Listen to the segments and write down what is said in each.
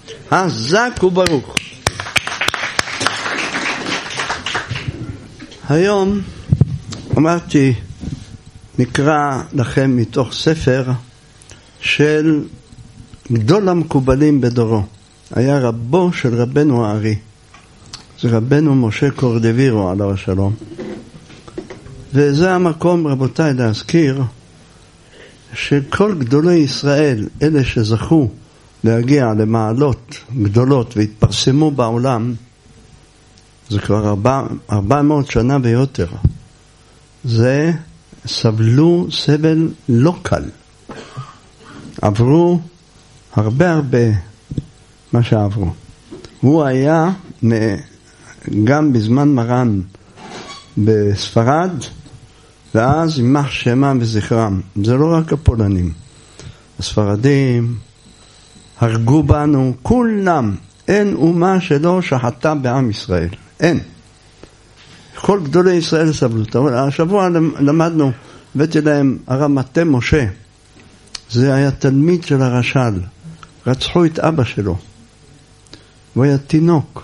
חזק וברוך. היום אמרתי, נקרא לכם מתוך ספר של גדול המקובלים בדורו. היה רבו של רבנו הארי, זה רבנו משה קורדווירו עליו השלום. וזה המקום, רבותיי, להזכיר שכל גדולי ישראל, אלה שזכו להגיע למעלות גדולות והתפרסמו בעולם, זה כבר 400 שנה ויותר, זה סבלו סבל לא קל, עברו הרבה מה שעברו. הוא היה גם בזמן מרן בספרד, ואז יימח שמם וזכרם. זה לא רק הפולנים, הספרדים הרגו בנו כולם, אין אומה שלא שחטה בעם ישראל, אין. כל גדולי ישראל סבלו. השבוע למדנו, הבאתי להם הרב מטה משה, זה היה תלמיד של הרש"ל, רצחו את אבא שלו, הוא היה תינוק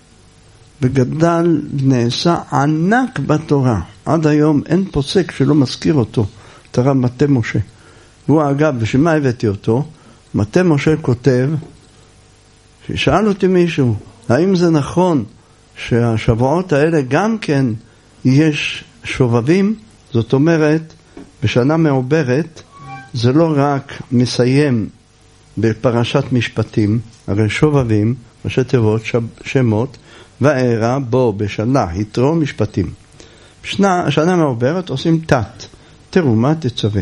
וגדל, נעשה ענק בתורה. עד היום אין פוסק שלא מזכיר אותו, את הרב מטה משה. והוא אגב, בשביל מה הבאתי אותו? מטה משה כותב, ששאל אותי מישהו, האם זה נכון שהשבועות האלה גם כן יש שובבים? זאת אומרת, בשנה מעוברת, זה לא רק מסיים בפרשת משפטים, הרי שובבים, ראשי תיבות, שמות, ואירע בו בשנה, יתרו משפטים. שנה מעוברת עושים תת, תרומה תצווה.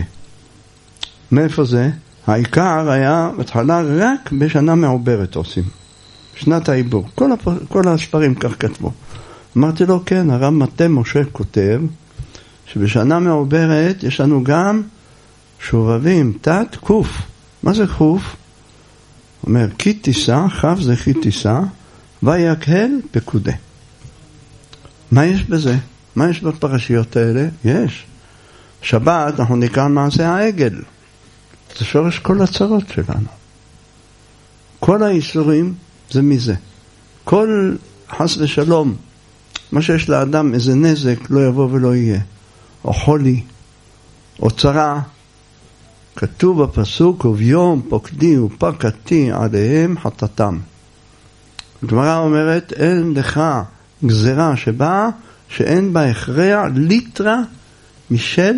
מאיפה זה? העיקר היה בתחילה רק בשנה מעוברת עושים. שנת העיבור. כל הספרים כך כתבו. אמרתי לו, כן, הרב מטה משה כותב, שבשנה מעוברת יש לנו גם שובבים, תת, קוף. מה זה קוף? אומר, כי תיסה, חף זה כי תיסה, ויקהל פקודה. מה יש בזה? מה יש בפרשיות האלה? יש. שבת אנחנו נקרא מעשה העגל. זה שורש כל הצרות שלנו. כל האיסורים זה מזה. כל חס ושלום, מה שיש לאדם איזה נזק לא יבוא ולא יהיה. או חולי, או צרה. כתוב בפסוק, וביום פוקדי ופקתי עליהם חטאתם. הגמרא אומרת, אין לך גזרה שבאה, שאין בה הכרע ליטרה משל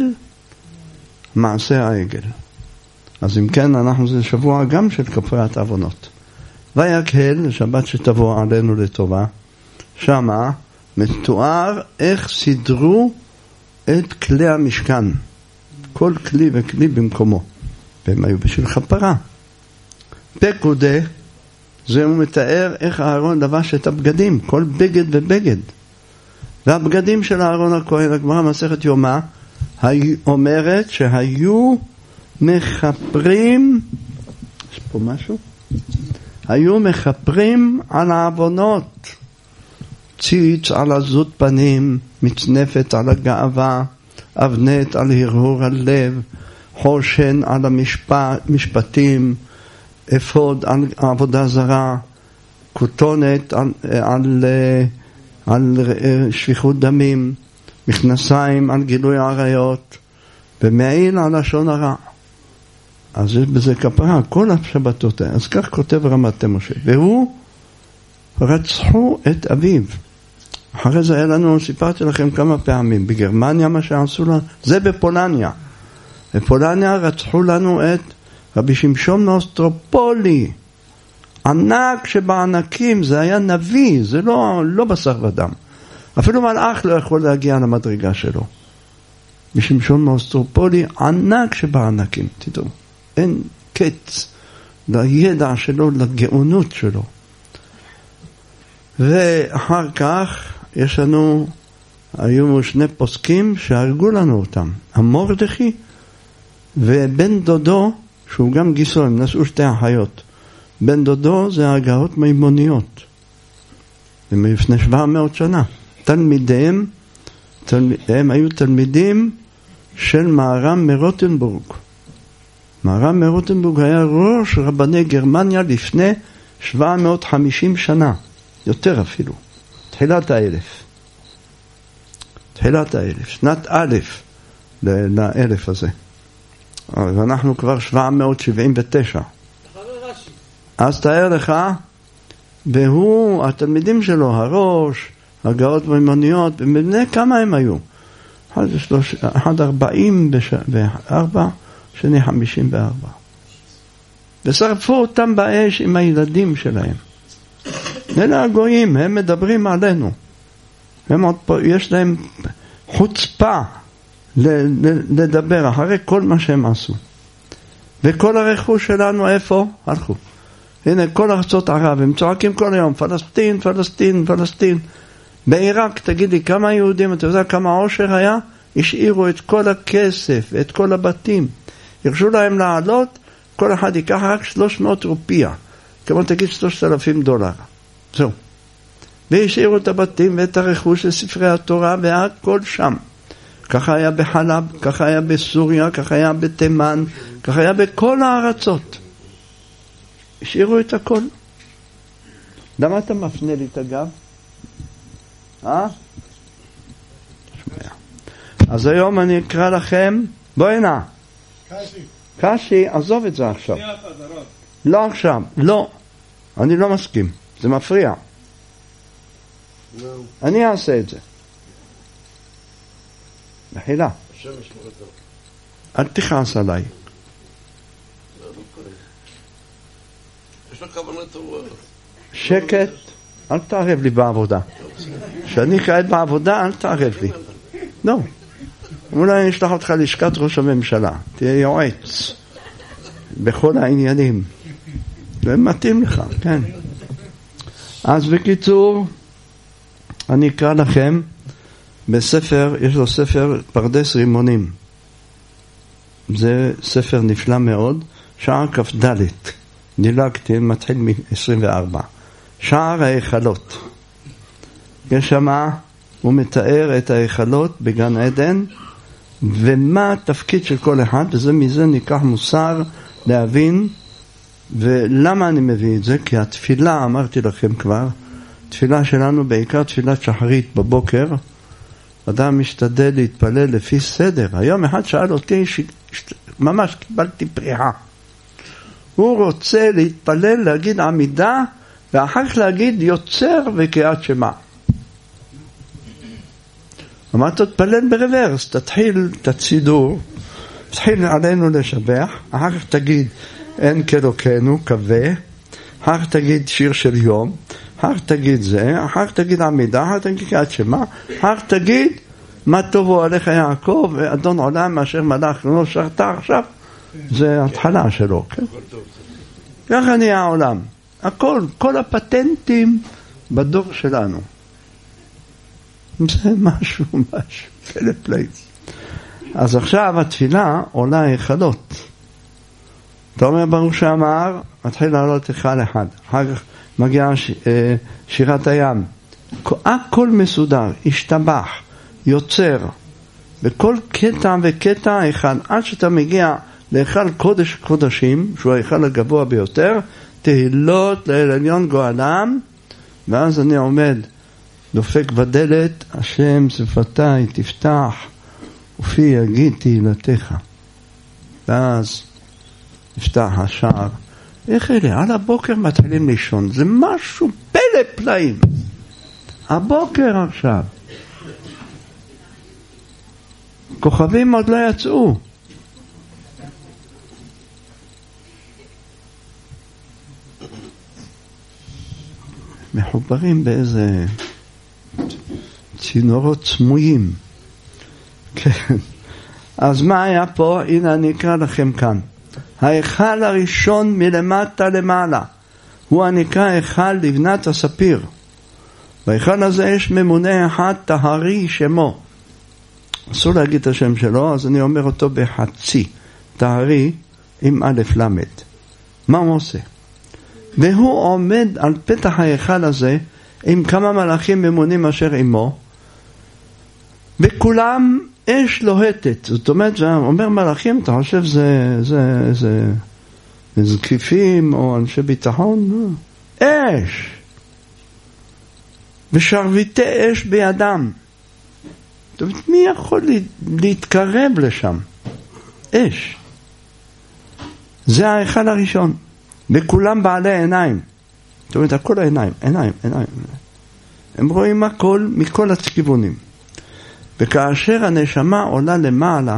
מעשה העגל. אז אם כן, אנחנו זה שבוע גם של כפרת עוונות. ויקהל, שבת שתבוא עלינו לטובה, שמה מתואר איך סידרו את כלי המשכן. כל כלי וכלי במקומו. והם היו בשביל כפרה. פקודה, זה הוא מתאר איך אהרון לבש את הבגדים, כל בגד ובגד. והבגדים של אהרון הכהן, הגמרא מסכת יומא, אומרת שהיו מחפרים, יש פה משהו? היו מחפרים על העוונות. ציץ על עזות פנים, מצנפת על הגאווה, אבנת על הרהור הלב, חושן על המשפטים, אפוד על עבודה זרה, כותונת על שפיכות דמים, מכנסיים על גילוי עריות, ומעיל על לשון הרע. אז יש בזה כפרה, כל השבתות. אז כך כותב הרב מטה משה. והוא רצחו את אביו. אחרי זה היה לנו, סיפרתי לכם כמה פעמים, בגרמניה מה שעשו לנו, זה בפולניה. בפולניה רצחו לנו את רבי שמשון מאוסטרופולי. ענק שבענקים, זה היה נביא, זה לא בשר ודם. אפילו מלאך לא יכול להגיע למדרגה שלו. משמשון מאוסטרופולי, ענק שבענקים, תדעו. אין קץ לידע שלו, לגאונות שלו. ואחר כך יש לנו, היו שני פוסקים שהרגו לנו אותם. המורדכי ובן דודו, שהוא גם גיסו, הם נשאו שתי אחיות. בן דודו זה הגאות מימוניות. הם לפני 700 שנה. תלמידיהם, הם היו תלמידים של מהר"ם מרוטנבורג. מהר"ם מרוטנבורג היה ראש רבני גרמניה לפני 750 שנה, יותר אפילו, תחילת האלף, שנת א' לאלף הזה. ואנחנו כבר 779. אז תאר לך, והוא, התלמידים שלו, הראש, הגאות והמימוניות, בני כמה הם היו? אחד 44, שני 54. ושרפו אותם באש עם הילדים שלהם. אלה הגויים, הם מדברים עלינו. יש להם חוצפה לדבר אחרי כל מה שהם עשו. וכל הרכוש שלנו איפה? הלכו. הנה כל ארצות ערב, הם צועקים כל היום, פלסטין, פלסטין, פלסטין. בעיראק, תגידי, כמה יהודים, אתה יודע כמה עושר היה? השאירו את כל הכסף, את כל הבתים. ירשו להם לעלות, כל אחד ייקח רק 300 רופיה. כמו תגיד $3,000. זהו. והשאירו את הבתים ואת הרכוש לספרי התורה והכל שם. ככה היה בחלב, ככה היה בסוריה, ככה היה בתימן, ככה היה בכל הארצות. השאירו את הכל. למה אתה מפנה לי את הגב? אז היום אני אקרא לכם, בואי נע. קשי, עזוב את זה עכשיו. לא עכשיו, לא. אני לא מסכים, זה מפריע. אני אעשה את זה. מחילה. אל תכעס עליי. יש לך כוונה טובה. שקט, אל תערב לי בעבודה. כשאני כעת בעבודה, אל תערב לי. לא. אולי אני אשלח אותך לשכת ראש הממשלה. תהיה יועץ. בכל העניינים. זה מתאים לך, כן. אז בקיצור, אני אקרא לכם בספר, יש לו ספר פרדס רימונים. זה ספר נפלא מאוד, שער כ"ד. דילגתי, מתחיל מ-24. שער ההיכלות. יש שמה, הוא מתאר את ההיכלות בגן עדן, ומה התפקיד של כל אחד, וזה מזה ניקח מוסר להבין, ולמה אני מביא את זה? כי התפילה, אמרתי לכם כבר, תפילה שלנו בעיקר תפילת שחרית בבוקר, אדם משתדל להתפלל לפי סדר. היום אחד שאל אותי, ממש קיבלתי פריחה. הוא רוצה להתפלל, להגיד עמידה, ואחר כך להגיד יוצר וקריאת שמע. אמרת, תתפלל ברוורס, תתחיל את הצידור, תתחיל עלינו לשבח, אחר כך תגיד אין כאלוקנו, קווה, אחר כך תגיד שיר של יום, אחר כך תגיד זה, אחר כך תגיד עמידה, אחר כך תגיד קריאת שמע, אחר כך תגיד מה טובו עליך יעקב, אדון עולם אשר מלך לא שרת עכשיו, זה התחלה שלו, כן? ככה נהיה העולם. הכל, כל הפטנטים בדור שלנו. זה משהו, פלא פלאים. אז עכשיו התפילה עולה היכלות. אתה אומר ברוך שאמר, מתחיל לעלות היכל אחד. אחר כך מגיעה שירת הים. הכל מסודר, השתבח, יוצר. בכל קטע וקטע היכל, עד שאתה מגיע להיכל קודש קודשים, שהוא ההיכל הגבוה ביותר, תהילות לאל עליון גואלם, ואז אני עומד, דופק בדלת, השם שפתיי תפתח, ופי יגיד תהילתך. ואז נפתח השער. איך אלה? על הבוקר מתחילים לישון. זה משהו פלא פלאים. הבוקר עכשיו. כוכבים עוד לא יצאו. מחוברים באיזה צינורות סמויים. כן. אז מה היה פה? הנה אני אקרא לכם כאן. ההיכל הראשון מלמטה למעלה. הוא הנקרא היכל לבנת הספיר. בהיכל הזה יש ממונה אחד, טהרי שמו. אסור להגיד את השם שלו, אז אני אומר אותו בחצי. טהרי עם א' למד. מה הוא עושה? והוא עומד על פתח ההיכל הזה עם כמה מלאכים ממונים אשר עמו, וכולם אש לוהטת. זאת אומרת, אומר מלאכים, אתה חושב זה זקיפים או אנשי ביטחון? אש. ושרביטי אש בידם. זאת אומרת, מי יכול להתקרב לשם? אש. זה ההיכל הראשון. וכולם בעלי עיניים. זאת אומרת, הכל העיניים, עיניים. הם רואים הכל מכל הכיוונים. וכאשר הנשמה עולה למעלה,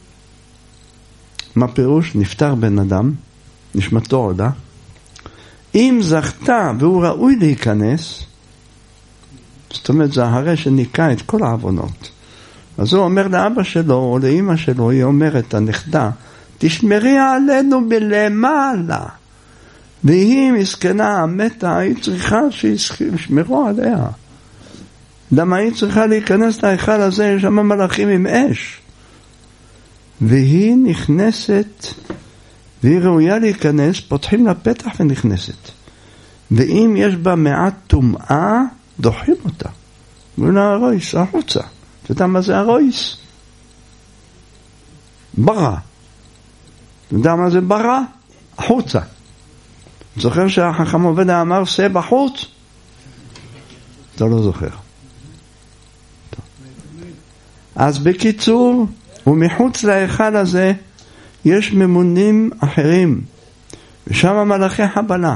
מה פירוש? נפטר בן אדם, נשמתו עולה. אם זכתה והוא ראוי להיכנס, זאת אומרת, זה הרי שניקה את כל העוונות. אז הוא אומר לאבא שלו או לאמא שלו, היא אומרת, הנכדה, תשמרי עלינו מלמעלה. והיא מסכנה המתה, היא צריכה שישמרו עליה. למה היא צריכה להיכנס להיכל הזה, יש שם מלאכים עם אש. והיא נכנסת, והיא ראויה להיכנס, פותחים לה פתח ונכנסת. ואם יש בה מעט טומאה, דוחים אותה. אומרים לה, הרויס, החוצה. אתה יודע מה זה הרויס? ברא. אתה יודע מה זה ברא? החוצה. זוכר שהחכם עובדיה אמר, שא בחוץ? אתה לא זוכר. טוב. אז בקיצור, ומחוץ להיכל הזה, יש ממונים אחרים. ושם מלאכי חבלה.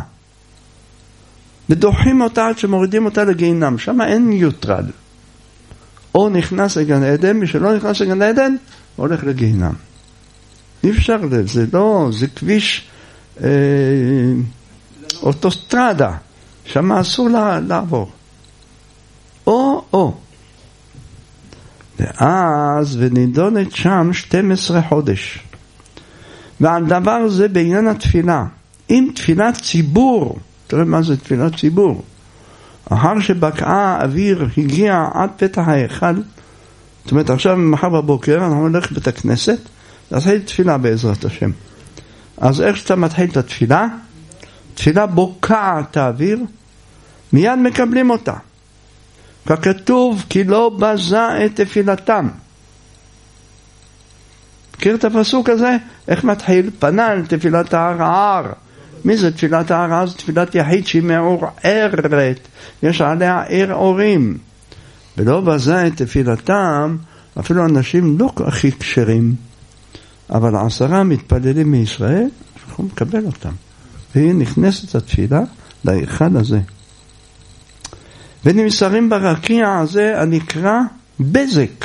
ודוחים אותה עד שמורידים אותה לגיהינם. שם אין ניוטרל. או נכנס לגן עדן, מי שלא נכנס לגן עדן, הולך לגיהינם. אי אפשר זה לא, זה כביש אוטוסטרדה. שם אסור לעבור. או. ואז ונידונת שם 12 חודש. ועל דבר זה בעניין התפילה. אם תפילת ציבור, תראה מה זה תפילת ציבור. אחר שבקעה האוויר הגיע עד פתח ההיכל, זאת אומרת עכשיו מחר בבוקר אנחנו נלך לבית הכנסת, להתחיל תפילה בעזרת השם. אז איך שאתה מתחיל את התפילה, תפילה בוקעת האוויר, מיד מקבלים אותה. ככתוב כי לא בזה את תפילתם. מכיר את הפסוק הזה? איך מתחיל? פנה אל תפילת הערער. מי זה תפילת הערער? זו תפילת יחיד שהיא מעורערת. יש עליה ערעורים. ולא בזה את תפילתם, אפילו אנשים לא הכי כשרים, אבל 10 מתפללים מישראל, אנחנו מקבל אותם. והיא נכנסת התפילה להיכל הזה. ונמסרים ברקיע הזה הנקרא בזק.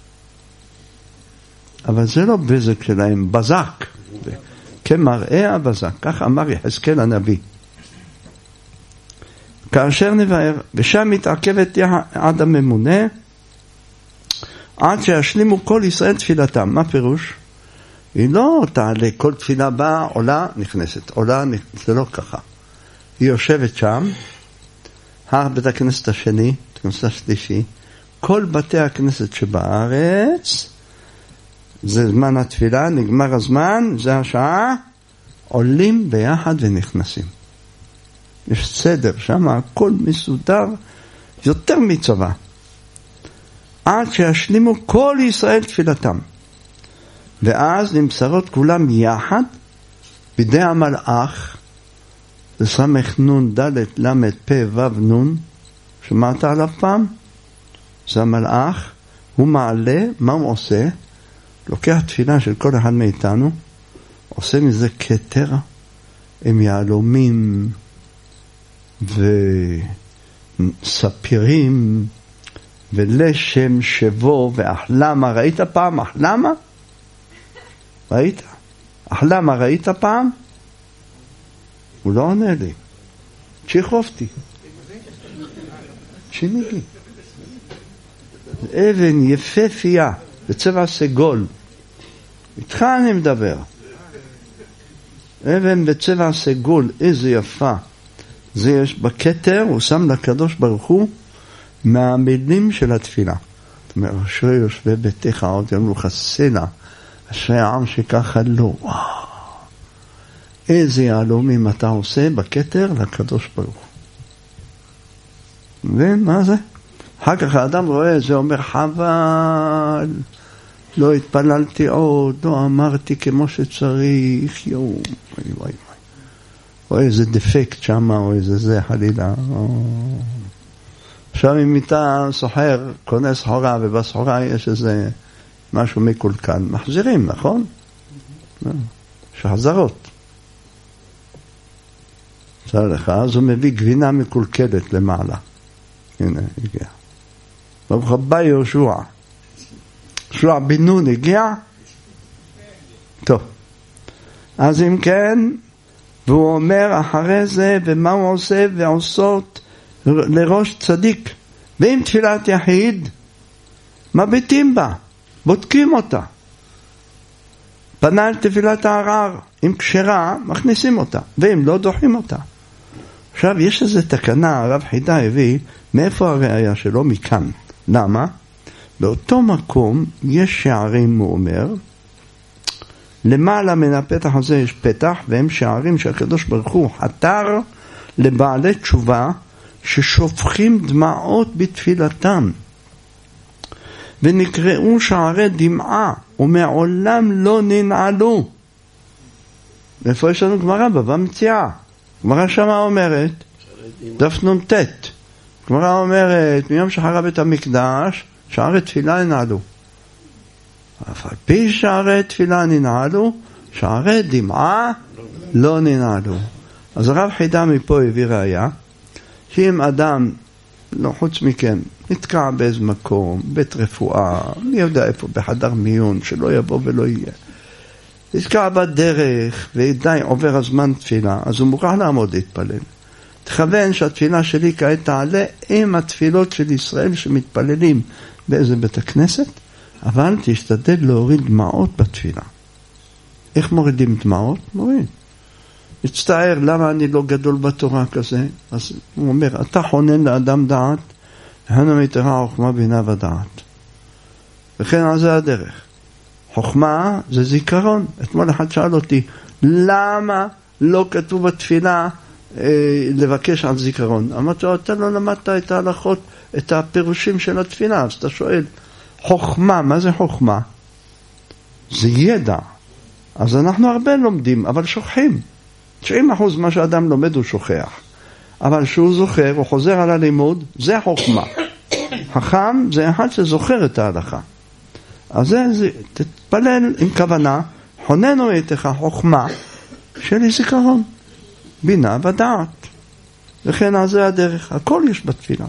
אבל זה לא בזק שלהם, בזק. כמראה הבזק, כך אמר יחזקאל הנביא. כאשר נבהר, ושם מתעכבת עד הממונה, עד שישלימו כל ישראל תפילתם. מה פירוש? היא לא תעלה, כל תפילה באה, עולה, נכנסת. עולה, זה לא ככה. היא יושבת שם, בית הכנסת השני, בית הכנסת השלישי, כל בתי הכנסת שבארץ, זה זמן התפילה, נגמר הזמן, זה השעה, עולים ביחד ונכנסים. יש סדר, שם הכל מסודר, יותר מצבא. עד שישלימו כל ישראל תפילתם. ואז נמסרות כולם יחד, בידי המלאך, זה סמך נון ד' למד פ' ו' נון, שמעת עליו פעם? זה המלאך, הוא מעלה, מה הוא עושה? לוקח תפילה של כל אחד מאיתנו, עושה מזה כתר, עם יהלומים וספירים ולשם שבו ואחלמה. ראית פעם אחלמה? ראית? אחלמה ראית פעם? הוא לא עונה לי. צ'יחופתי. צ'יניגי. אבן יפהפייה בצבע סגול. איתך אני מדבר. אבן בצבע סגול, איזה יפה. זה יש בכתר, הוא שם לקדוש ברוך הוא מהמילים של התפילה. זאת אומרת, אשרי יושבי ביתך עוד ימלוך הסלע, אשרי העם שככה לא. וואו. איזה יהלומים אתה עושה בכתר לקדוש ברוך הוא. מבין מה זה? אחר כך האדם רואה, זה אומר חבל, לא התפללתי עוד, לא אמרתי כמו שצריך, יום, וואי. או איזה דפקט שם, או איזה זה חלילה. עכשיו אם איתה סוחר, קונה סחורה, ובסחורה יש איזה משהו מקולקל, מחזירים, נכון? שחזרות. בסדר לך, אז הוא מביא גבינה מקולקלת למעלה. הנה, הגיע. ברוך הבא יהושע. יהושע בן נון הגיע? טוב. אז אם כן, והוא אומר אחרי זה, ומה הוא עושה? ועושות לראש צדיק. ואם תפילת יחיד, מביטים בה, בודקים אותה. פנה אל תפילת הערר, אם כשרה, מכניסים אותה, ואם לא, דוחים אותה. עכשיו, יש איזו תקנה, הרב חידה הביא, מאיפה הראייה שלו? מכאן. למה? באותו מקום יש שערים, הוא אומר, למעלה מן הפתח הזה יש פתח, והם שערים שהקדוש ברוך הוא חתר לבעלי תשובה, ששופכים דמעות בתפילתם, ונקראו שערי דמעה, ומעולם לא ננעלו. איפה יש לנו גמרא? בבא מציעא. גמרא שמה אומרת, דף נ"ט. גמרא אומרת, מיום שחרב בית המקדש, שערי תפילה ננעלו. אף על פי שערי תפילה ננעלו, שערי דמעה לא ננעלו. אז הרב חידה מפה הביא ראיה, שאם אדם, לא חוץ מכן, נתקע באיזה מקום, בית רפואה, אני יודע איפה, בחדר מיון, שלא יבוא ולא יהיה. נתקע בדרך, ודי עובר הזמן תפילה, אז הוא מוכרח לעמוד להתפלל. תכוון שהתפילה שלי כעת תעלה עם התפילות של ישראל שמתפללים באיזה בית הכנסת, אבל תשתדל להוריד דמעות בתפילה. איך מורידים דמעות? מוריד. מצטער, למה אני לא גדול בתורה כזה? אז הוא אומר, אתה חונן לאדם דעת, הנה מתרה חוכמה בינה ודעת. וכן על זה הדרך. חוכמה זה זיכרון. אתמול אחד שאל אותי, למה לא כתוב בתפילה לבקש על זיכרון? אמרתי לו, אתה לא למדת את ההלכות, את הפירושים של התפילה, אז אתה שואל, חוכמה, מה זה חוכמה? זה ידע. אז אנחנו הרבה לומדים, אבל שוכחים. 90% מה שאדם לומד הוא שוכח. אבל שהוא זוכר, הוא חוזר על הלימוד, זה חוכמה. חכם זה אחד שזוכר את ההלכה. אז זה תתפלל עם כוונה, חוננו איתך חוכמה של זיכרון, בינה ודעת. וכן על זה הדרך, הכל יש בתפילה.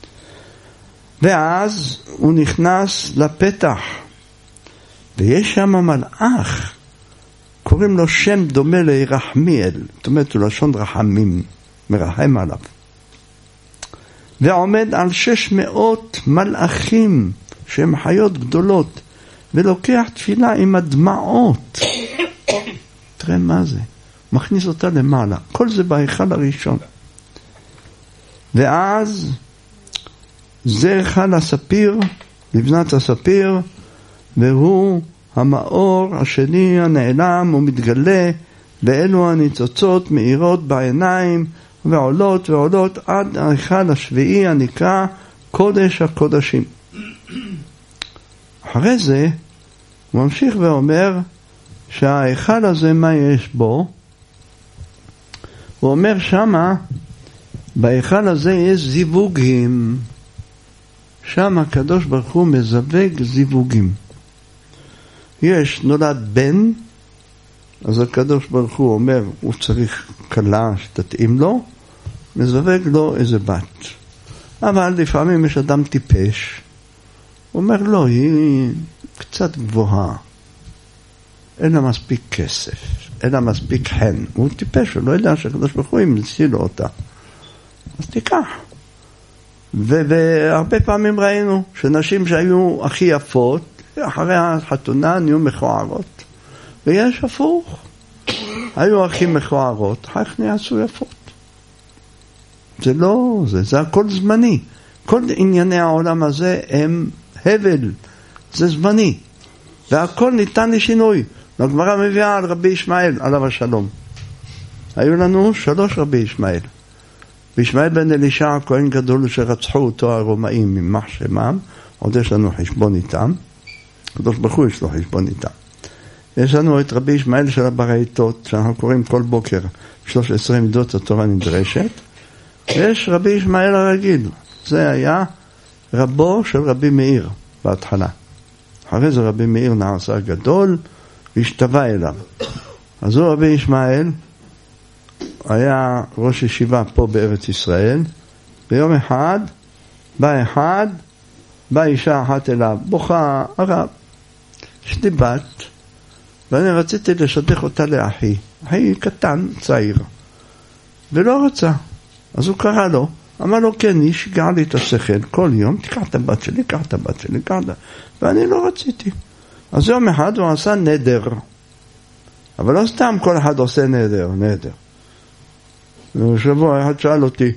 ואז הוא נכנס לפתח, ויש שם מלאך, קוראים לו שם דומה לירחמיאל, זאת אומרת הוא לשון רחמים, מרחם עליו. ועומד על 600 מלאכים, שהם חיות גדולות, ולוקח תפילה עם הדמעות. תראה מה זה, מכניס אותה למעלה, כל זה בהיכל הראשון. ואז זה היכל הספיר, לבנת הספיר, והוא המאור השני הנעלם ומתגלה, ואלו הניצוצות מאירות בעיניים ועולות ועולות עד ההיכל השביעי הנקרא קודש הקודשים. אחרי זה הוא ממשיך ואומר שההיכל הזה מה יש בו? הוא אומר שמה בהיכל הזה יש זיווגים, שם הקדוש ברוך הוא מזווג זיווגים. יש נולד בן, אז הקדוש ברוך הוא אומר הוא צריך כלה שתתאים לו, מזווג לו איזה בת. אבל לפעמים יש אדם טיפש, הוא אומר לא, היא קצת גבוהה, אין לה מספיק כסף, אין לה מספיק חן, הוא טיפש, הוא לא יודע שהקדוש ברוך הוא ימציא לו אותה, אז תיקח. והרבה פעמים ראינו שנשים שהיו הכי יפות, אחרי החתונה נהיו מכוערות, ויש הפוך, היו הכי מכוערות, אחר כך נעשו יפות. זה לא, זה הכל זמני. כל ענייני העולם הזה הם הבל, זה זמני, והכל ניתן לשינוי. הגמרא מביאה על רבי ישמעאל, עליו השלום. היו לנו 3 רבי ישמעאל. וישמעאל בן אלישע, כהן גדול שרצחו אותו הרומאים ממח שמם, עוד יש לנו חשבון איתם, הקדוש ברוך הוא יש לו חשבון איתם. יש לנו את רבי ישמעאל של הברייתות, שאנחנו קוראים כל בוקר 13 מידות התורה נדרשת, ויש רבי ישמעאל הרגיל, זה היה רבו של רבי מאיר בהתחלה. אחרי זה רבי מאיר נעשה גדול והשתווה אליו. אז הוא רבי ישמעאל היה ראש ישיבה פה בארץ ישראל. ביום אחד באה אישה אחת אליו, בוכה, הרב, יש לי בת ואני רציתי לשדך אותה לאחי, אחי קטן, צעיר, ולא רצה. אז הוא קרא לו, אמר לו, כן, היא שיגעה לי את השכל, כל יום, תיקח את הבת שלי, ואני לא רציתי. אז יום אחד הוא עשה נדר, אבל לא סתם כל אחד עושה נדר. שבוע אחד שאל אותי,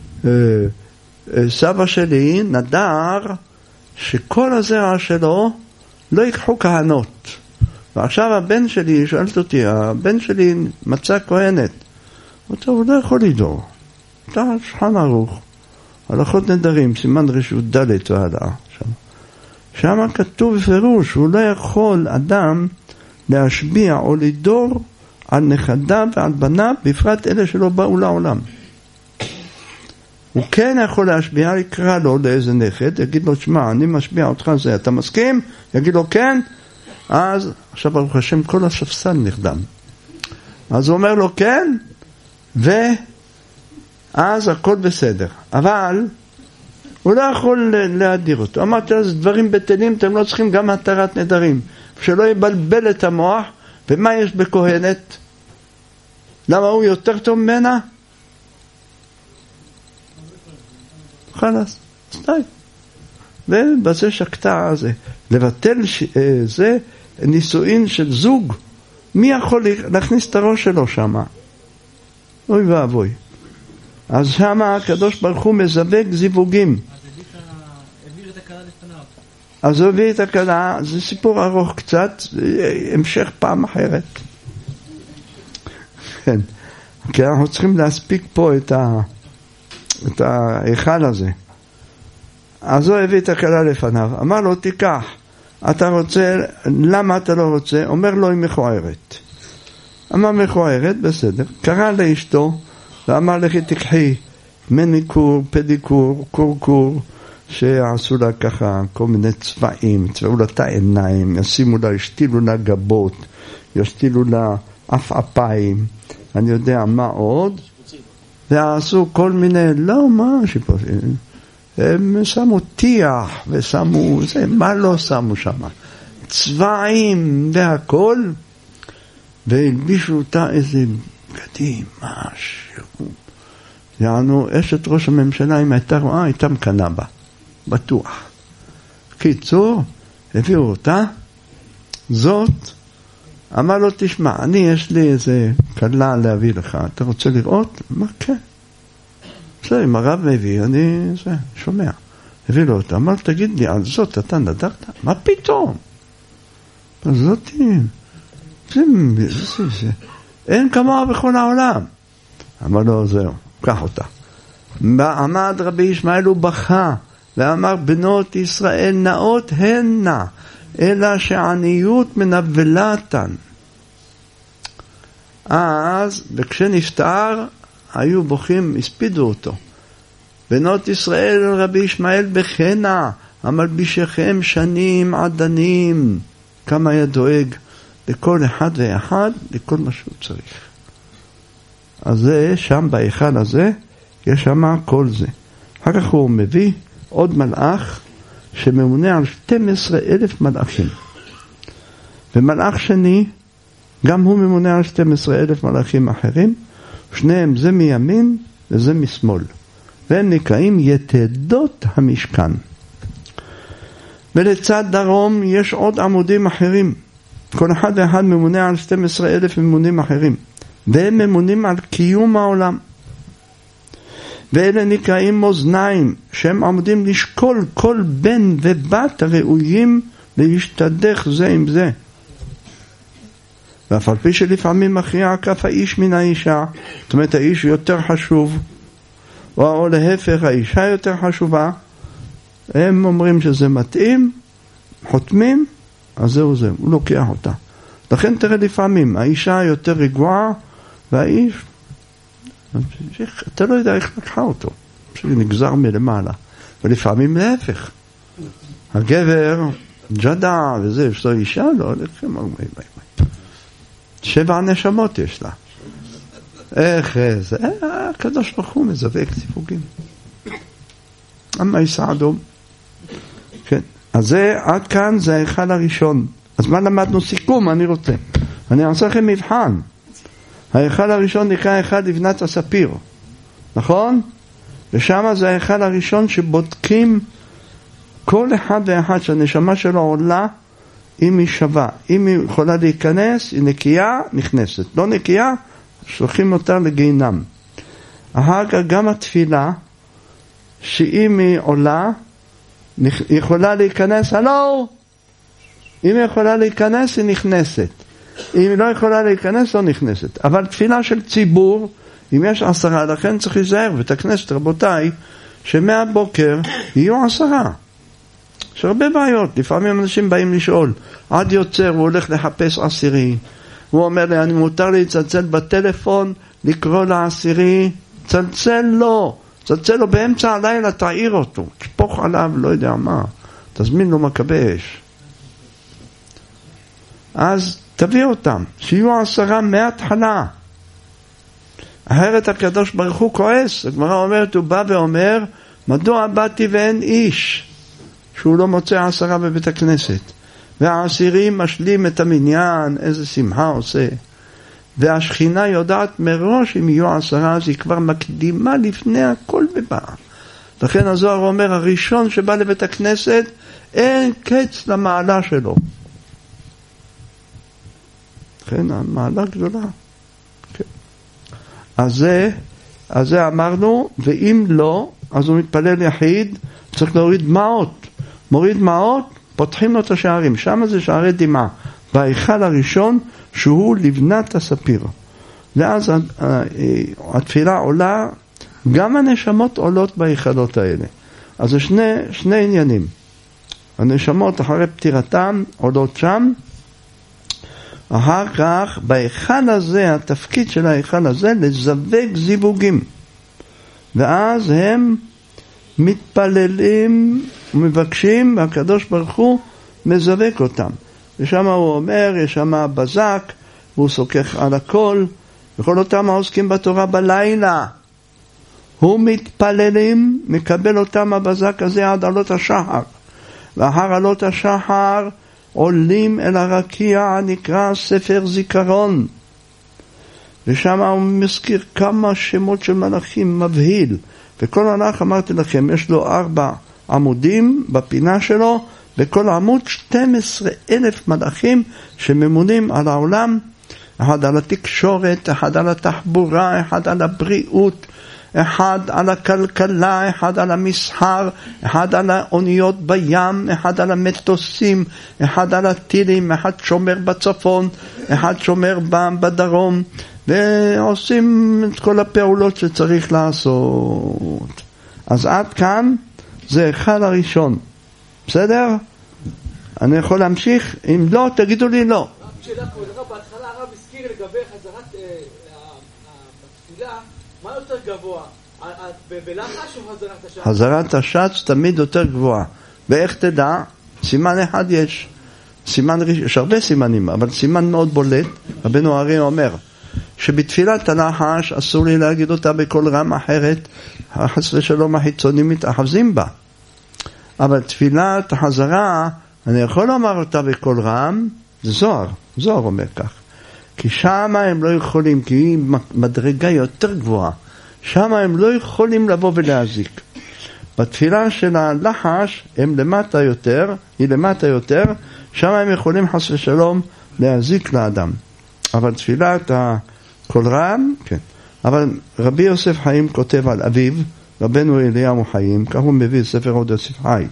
סבא שלי נדר שכל הזרע שלו לא ייקחו כהנות. ועכשיו הבן שלי, שאלת אותי, הבן שלי מצא כהנת. הוא לא יכול לדור. אתה שולחן ערוך, הלכות נדרים, סימן רשות ד' והלאה. שם כתוב בפירוש, הוא לא יכול אדם להשביע או לדור על נכדיו ועל בניו, בפרט אלה שלא באו לעולם. הוא כן יכול להשביע, יקרא לו לאיזה נכד, יגיד לו, שמע, אני משביע אותך זה, אתה מסכים? יגיד לו, כן. אז, עכשיו ברוך השם, כל הספסל נכדם. אז הוא אומר לו, כן, ואז הכל בסדר. אבל הוא לא יכול להדיר אותו. אמרתי, אז דברים בטלים, אתם לא צריכים גם התרת נדרים. שלא יבלבל את המוח. ומה יש בכהנת? למה הוא יותר טוב ממנה? חלס, סתם. ובזה שקטע הזה. לבטל זה נישואין של זוג. מי יכול להכניס את הראש שלו שם? אוי ואבוי. אז שם הקדוש ברוך הוא מזווג זיווגים. אז הוא הביא את הכלה, זה סיפור ארוך קצת, המשך פעם אחרת. כן, כי אנחנו צריכים להספיק פה את ההיכל הזה. אז הוא הביא את הכלה לפניו, אמר לו, תיקח, אתה רוצה, למה אתה לא רוצה? אומר לו, היא מכוערת. אמר מכוערת, בסדר. קרא לאשתו, ואמר לכי תקחי מניקור, פדיקור, קורקור, שעשו לה ככה כל מיני צבעים, צבעו לה את העיניים, ישימו לה, ישתילו לה גבות, ישתילו לה אפיים, אני יודע מה עוד, ועשו כל מיני, לא מה שיפוצים, הם שמו טיח ושמו, זה, מה לא שמו שם? צבעים והכל, והלבישו אותה איזה בגדים, משהו. יענו, אשת ראש הממשלה, אם הייתה רואה, הייתה מקנה בה. בטוח. קיצור, הביאו אותה, זאת, אמר לו, תשמע, יש לי איזה קלה להביא לך, אתה רוצה לראות? אמר, כן. בסדר, אם הרב מביא, אני שומע. הביא לו אותה, אמר, תגיד לי, על זאת אתה נדרת? מה פתאום? זאת, זה, אין כמוה בכל העולם. אמר לו, זהו, קח אותה. עמד רבי ישמעאל ובכה, ואמר, בנות ישראל נאות הנה, אלא שעניות מנבלתן. אז, וכשנפטר, היו בוכים, הספידו אותו. בנות ישראל רבי ישמעאל בחנה, המלבישכם שנים עדנים. כמה היה דואג לכל אחד ואחד, לכל מה שהוא צריך. אז זה, שם בהיכל הזה, יש שם כל זה. אחר כך הוא מביא עוד מלאך שממונה על 12,000 מלאכים. ומלאך שני, גם הוא ממונה על 12,000 מלאכים אחרים, שניהם זה מימין וזה משמאל. והם נקראים יתדות המשכן. ולצד דרום יש עוד עמודים אחרים. כל אחד ואחד ממונה על 12,000 ממונים אחרים. והם ממונים על קיום העולם. ואלה נקראים מאזניים, שהם עמודים לשקול כל בן ובת הראויים להשתדך זה עם זה. ואף על פי שלפעמים מכריע כף האיש מן האישה, זאת אומרת האיש יותר חשוב, או להפך האישה יותר חשובה, הם אומרים שזה מתאים, חותמים, אז זהו זה, הוא לוקח אותה. לכן תראה לפעמים, האישה יותר רגועה, והאיש, אתה לא יודע איך לקחה אותו, שנגזר מלמעלה. ולפעמים להפך. הגבר, ג'דה וזה, יש לו אישה, לא, 7 נשמות יש לה. איך זה? הקדוש ברוך הוא מזווק סיפורים. אמה יסעדום. כן. אז זה, עד כאן זה ההיכל הראשון. אז מה למדנו? סיכום, אני אעשה לכם מבחן. ההיכל הראשון נקרא ההיכל לבנת הספיר. נכון? ושם זה ההיכל הראשון שבודקים כל אחד ואחד שהנשמה שלו עולה, אם היא שווה. אם היא יכולה להיכנס, היא נקייה, נכנסת. לא נקייה, שולחים אותה לגיהינם. אחר כך גם התפילה, שאם היא עולה, היא יכולה להיכנס, הלו! אם היא יכולה להיכנס, היא נכנסת. אם היא לא יכולה להיכנס, לא נכנסת. אבל תפילה של ציבור, אם יש 10, לכן צריך להיזהר, בית הכנסת, רבותיי, שמהבוקר יהיו 10. יש הרבה בעיות. לפעמים אנשים באים לשאול, עד יוצר, הוא הולך לחפש 10. הוא אומר לי, אני מותר לי לצלצל בטלפון, לקרוא ל10, צלצל לו. צלצל לו באמצע הלילה, תעיר אותו, תשפוך עליו, לא יודע מה, תזמין לו מכבש. אז תביא אותם, שיהיו 10 מההתחלה. אחרת הקדוש ברוך הוא כועס. הגמרא אומרת, הוא בא ואומר, מדוע באתי ואין איש? שהוא לא מוצא 10 בבית הכנסת. והעשירים משלים את המניין, איזה שמחה עושה. והשכינה יודעת מראש אם יהיו 10, אז היא כבר מקדימה לפני הכל ובאה. לכן הזוהר אומר, הראשון שבא לבית הכנסת, אין קץ למעלה שלו. לכן המעלה גדולה. כן. אז זה אמרנו, ואם לא, אז הוא מתפלל יחיד, צריך להוריד דמעות. מוריד דמעות, פותחים לו את השערים. שם זה שערי דמעה. בהיכל הראשון, שהוא לבנת הספיר. ואז התפילה עולה, גם הנשמות עולות בהיכלות האלה. אז זה שני עניינים. הנשמות אחרי פטירתם עולות שם, אחר כך בהיכל הזה, התפקיד של ההיכל הזה, לזווג זיווגים. ואז הם מתפללים ומבקשים, והקדוש ברוך הוא מזווק אותם. ושם הוא אומר, יש שם בזק, והוא סוכך על הכל, וכל אותם העוסקים בתורה בלילה. הוא מתפללים, מקבל אותם הבזק הזה עד עלות השחר. ואחר עלות השחר עולים אל הרקיע הנקרא ספר זיכרון. ושם הוא מזכיר כמה שמות של מלאכים, מבהיל. וכל מלאך, אמרתי לכם, יש לו 4 עמודים בפינה שלו, בכל עמוד 12,000 מלאכים שממונים על העולם, אחד על התקשורת, אחד על התחבורה, אחד על הבריאות, אחד על הכלכלה, אחד על המסחר, אחד על האוניות בים, אחד על המטוסים, אחד על הטילים, אחד שומר בצפון, אחד שומר בדרום, ועושים את כל הפעולות שצריך לעשות. אז עד כאן זה אחד הראשון. בסדר? אני יכול להמשיך? אם לא, תגידו לי לא. שאלה פה, בהתחלה הרב הזכיר לגבי חזרת התפילה, מה יותר גבוה? בלחש או חזרת השץ? חזרת השץ תמיד יותר גבוהה. ואיך תדע? סימן אחד יש. יש הרבה סימנים, אבל סימן מאוד בולט. רבנו הרי אומר, שבתפילת הלחש אסור לי להגיד אותה בכל רם, אחרת חס ושלום החיצונים מתאחזים בה. אבל תפילת החזרה, אני יכול לומר אותה בכל רם, זה זוהר אומר כך. כי שם הם לא יכולים, כי היא מדרגה יותר גבוהה. שם הם לא יכולים לבוא ולהזיק. בתפילה של הלחש הם למטה יותר, היא למטה יותר, שם הם יכולים חס ושלום להזיק לאדם. אבל תפילת כל רם, כן. אבל רבי יוסף חיים כותב על אביו, רבנו אליהו חיים, כך הוא מביא ספר עוד יוסף חי,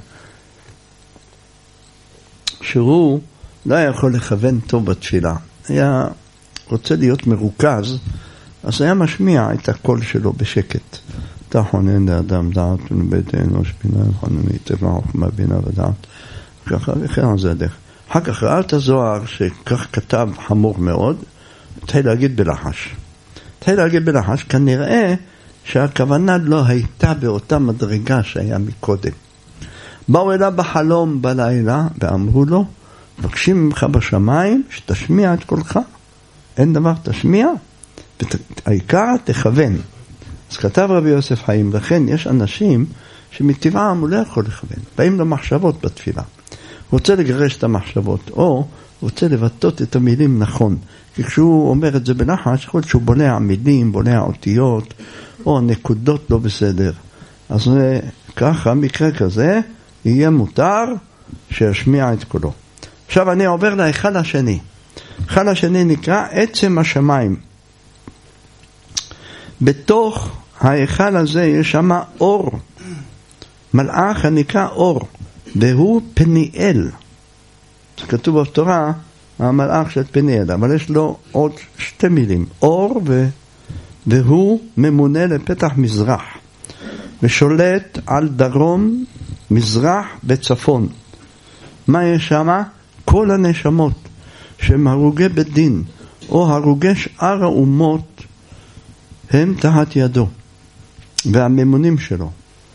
שהוא לא היה יכול לכוון טוב בתפילה. היה רוצה להיות מרוכז, אז היה משמיע את הקול שלו בשקט. תחונן לאדם דעת ולבית אנוש בינה וחננית תבע חוכמה בינה ודעת. ככה וכן על זה הדרך. אחר כך ראה את הזוהר שכך כתב חמור מאוד, התחיל להגיד בלחש, כנראה שהכוונה לא הייתה באותה מדרגה שהיה מקודם. באו אליו בחלום בלילה ואמרו לו, מבקשים ממך בשמיים שתשמיע את קולך, אין דבר תשמיע, העיקר תכוון. אז כתב רבי יוסף חיים, לכן יש אנשים שמטבעם הוא לא יכול לכוון, באים למחשבות בתפילה, רוצה לגרש את המחשבות, או רוצה לבטאות את המילים נכון, כי כשהוא אומר את זה בלחש, יכול להיות שהוא בולע מילים, בולע אותיות, או נקודות לא בסדר. אז ככה, מקרה כזה, יהיה מותר שישמיע את קולו. עכשיו אני עובר להיכל השני. היכל השני נקרא עצם השמיים. בתוך ההיכל הזה יש שם אור. מלאך הנקרא אור, והוא פניאל. זה כתוב בתורה, המלאך של פניאל, אבל יש לו עוד שתי מילים, אור והוא ממונה לפתח מזרח, ושולט על דרום, מזרח וצפון. מה יש שם? כל הנשמות שהם הרוגי בית דין, או הרוגי שאר האומות, הם תחת ידו, והממונים שלו.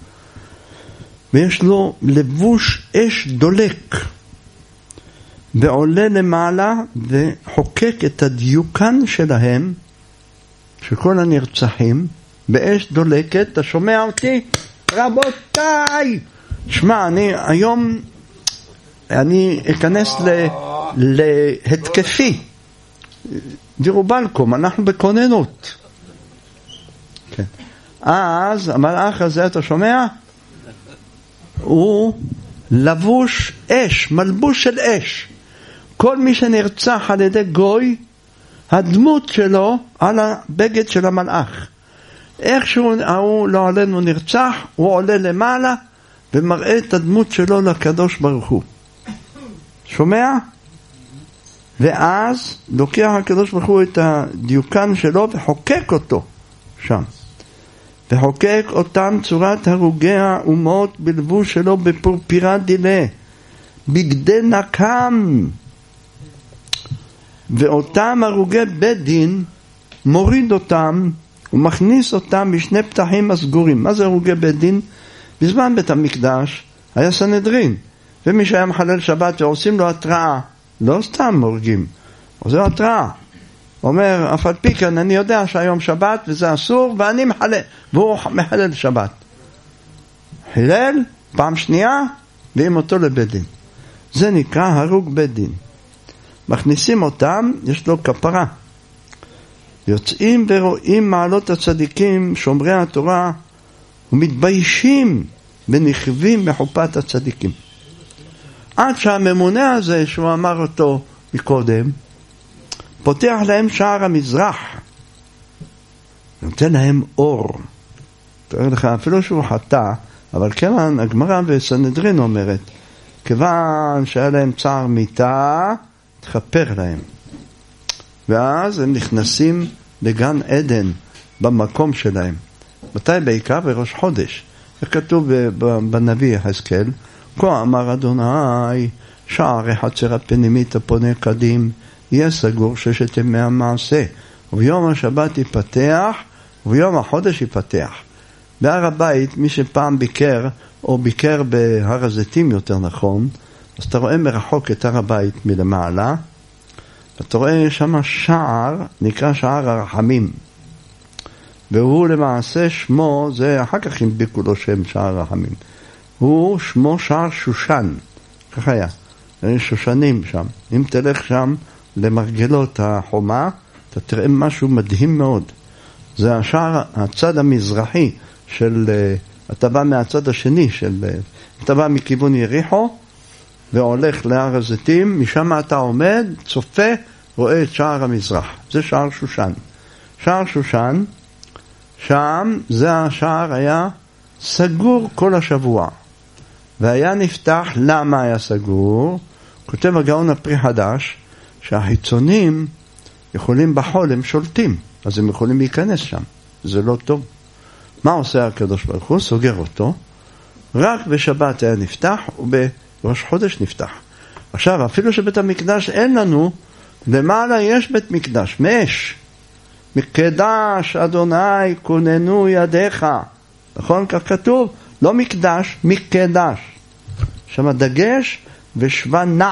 ויש לו לבוש אש דולק, ועולה למעלה וחוקק את הדיוקן שלהם, שכל הנרצחים, באש דולקת. אתה שומע אותי? רבותיי! שמע, היום אני אכנס להתקפי. דירו בלקום, אנחנו בכוננות. כן. אז המלאך הזה, אתה שומע? הוא לבוש אש, מלבוש של אש. כל מי שנרצח על ידי גוי, הדמות שלו על הבגד של המלאך. איכשהו הוא לא עלינו נרצח, הוא עולה למעלה ומראה את הדמות שלו לקדוש ברוך הוא. שומע? ואז לוקח הקדוש ברוך הוא את הדיוקן שלו וחוקק אותו שם. וחוקק אותם צורת הרוגי האומות בלבוש שלו בפורפירה דילה, בגדי נקם. ואותם הרוגי בית דין מוריד אותם ומכניס אותם בשני פתחים הסגורים. מה זה הרוגי בית דין? בזמן בית המקדש היה סנהדרין, ומי שהיה מחלל שבת ועושים לו התראה, לא סתם הורגים, עושה התראה, אומר אף על פי כן אני יודע שהיום שבת וזה אסור ואני מחלל, והוא מחלל שבת, חילל פעם שנייה ועם אותו לבית דין. זה נקרא הרוג בית דין. מכניסים אותם, יש לו כפרה, יוצאים ורואים מעלות הצדיקים שומרי התורה ומתביישים ונכווים בחופת הצדיקים, עד שהממונה הזה שהוא אמר אותו מקודם פותח להם שער המזרח, נותן להם אור. תראה לך, אפילו שהוא חטא, אבל כיוון הגמרא וסנהדרין אומרת, כיוון שהיה להם צער מיתה, תכפר להם, ואז הם נכנסים לגן עדן במקום שלהם. מתי? בעיקר בראש חודש. זה כתוב בנביא יחזקאל, כה אמר אדוני, שער החצר הפנימית הפונה קדים יהיה סגור 6 ימי המעשה, וביום השבת ייפתח וביום החודש ייפתח. בהר הבית, מי שפעם ביקר או ביקר בהר הזיתים יותר נכון, אז אתה רואה מרחוק את הר הבית מלמעלה, אתה רואה שם שער, נקרא שער הרחמים, והוא למעשה שמו, זה אחר כך הנביקו לו שם שער הרחמים, הוא שמו שער שושן, כך היה, יש שושנים שם. אם תלך שם למרגלות החומה, אתה תראה משהו מדהים מאוד. זה השער, הצד המזרחי של, אתה בא מהצד השני של, אתה בא מכיוון יריחו והולך להר הזיתים, משם אתה עומד, צופה, רואה את שער המזרח. זה שער שושן. שער שושן, שם זה השער היה סגור כל השבוע, והיה נפתח. למה היה סגור? כותב הגאון הפרי חדש שהחיצונים יכולים בחול, הם שולטים, אז הם יכולים להיכנס שם, זה לא טוב. מה עושה הקדוש ברוך הוא? סוגר אותו, רק בשבת היה נפתח ובראש חודש נפתח. עכשיו, אפילו שבית המקדש אין לנו, למעלה יש בית מקדש, מאש. מקדש אדוני כוננו ידיך. נכון? כך כתוב, לא מקדש, מקדש. שם דגש ושווה נע.